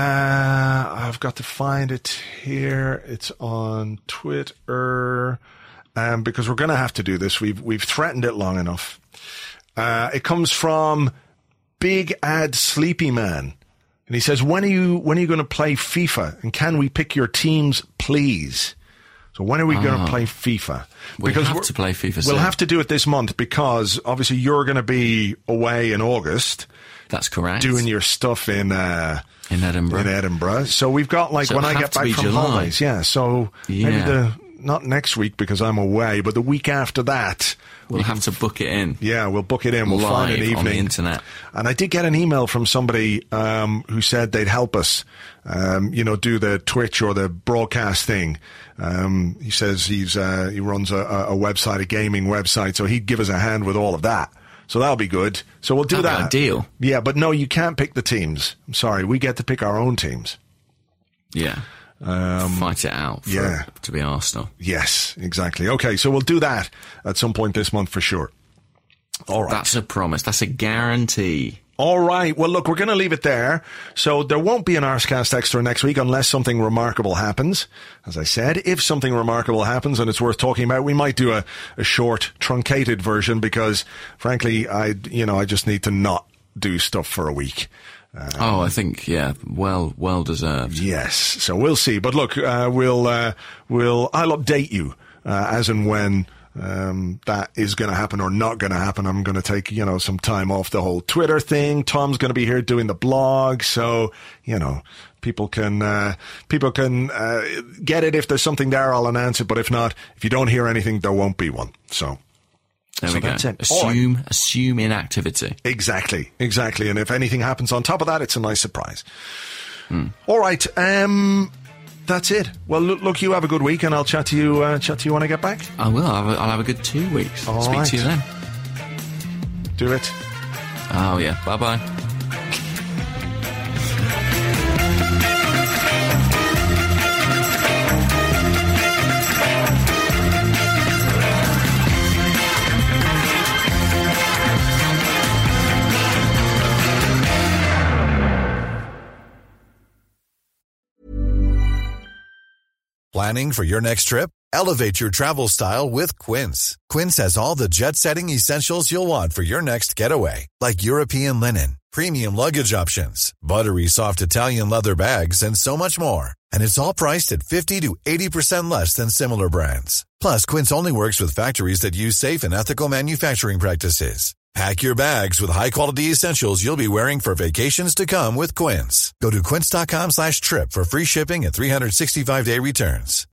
I've got to find it here. It's on Twitter. Um, because we're going to have to do this. We've, we've threatened it long enough. Uh, it comes from Big Ad Sleepy Man. And he says, when are you, when are you going to play FIFA? And can we pick your teams, please? So when are we going to play FIFA? We have we're- to play FIFA We'll soon. have to do it this month, because obviously you're going to be away in August That's correct. doing your stuff in, uh, in Edinburgh. in Edinburgh. So we've got like So when it'll I have get to be back from July. holidays. Yeah. So maybe Yeah. the, not next week because I'm away, but the week after that. We'll have to book it in. Yeah, we'll book it in. We'll find an Live evening. on the internet. And I did get an email from somebody um, who said they'd help us, um, you know, do the Twitch or the broadcast thing. Um, he says he's uh, he runs a, a website, a gaming website, so he'd give us a hand with all of that. So that'll be good. So we'll do That'd be that. ideal. Yeah, but no, you can't pick the teams. I'm sorry, we get to pick our own teams. Yeah. Fight it out for, yeah. to be Arsenal. Yes, exactly. Okay, so we'll do that at some point this month for sure. All right. That's a promise. That's a guarantee. All right. Well, look, we're going to leave it there. So there won't be an Arscast Extra next week unless something remarkable happens. As I said, if something remarkable happens and it's worth talking about, we might do a, a short, truncated version because, frankly, I, you know, I just need to not do stuff for a week. Um, oh, I think, yeah, well, well deserved. Yes. So we'll see. But look, uh, we'll, uh, we'll, I'll update you, uh, as and when um, that is going to happen or not going to happen. I'm going to take, you know, some time off the whole Twitter thing. Tom's going to be here doing the blog. So, you know, people can, uh, people can, uh, get it. If there's something there, I'll announce it. But if not, if you don't hear anything, there won't be one. So. There so we go. that's it. Assume, right. assume inactivity. Exactly, exactly. And if anything happens on top of that, it's a nice surprise. Hmm. All right, um, that's it. Well, look, look, you have a good week, and I'll chat to you. Uh, chat to you when I get back. I will. I'll have a, I'll have a good two weeks. All Speak right. to you then. Do it. Oh yeah. Bye bye. Planning for your next trip? Elevate your travel style with Quince. Quince has all the jet-setting essentials you'll want for your next getaway, like European linen, premium luggage options, buttery soft Italian leather bags, and so much more. And it's all priced at fifty to eighty percent less than similar brands. Plus, Quince only works with factories that use safe and ethical manufacturing practices. Pack your bags with high-quality essentials you'll be wearing for vacations to come with Quince. Go to quince.com slash trip for free shipping and three sixty-five day returns.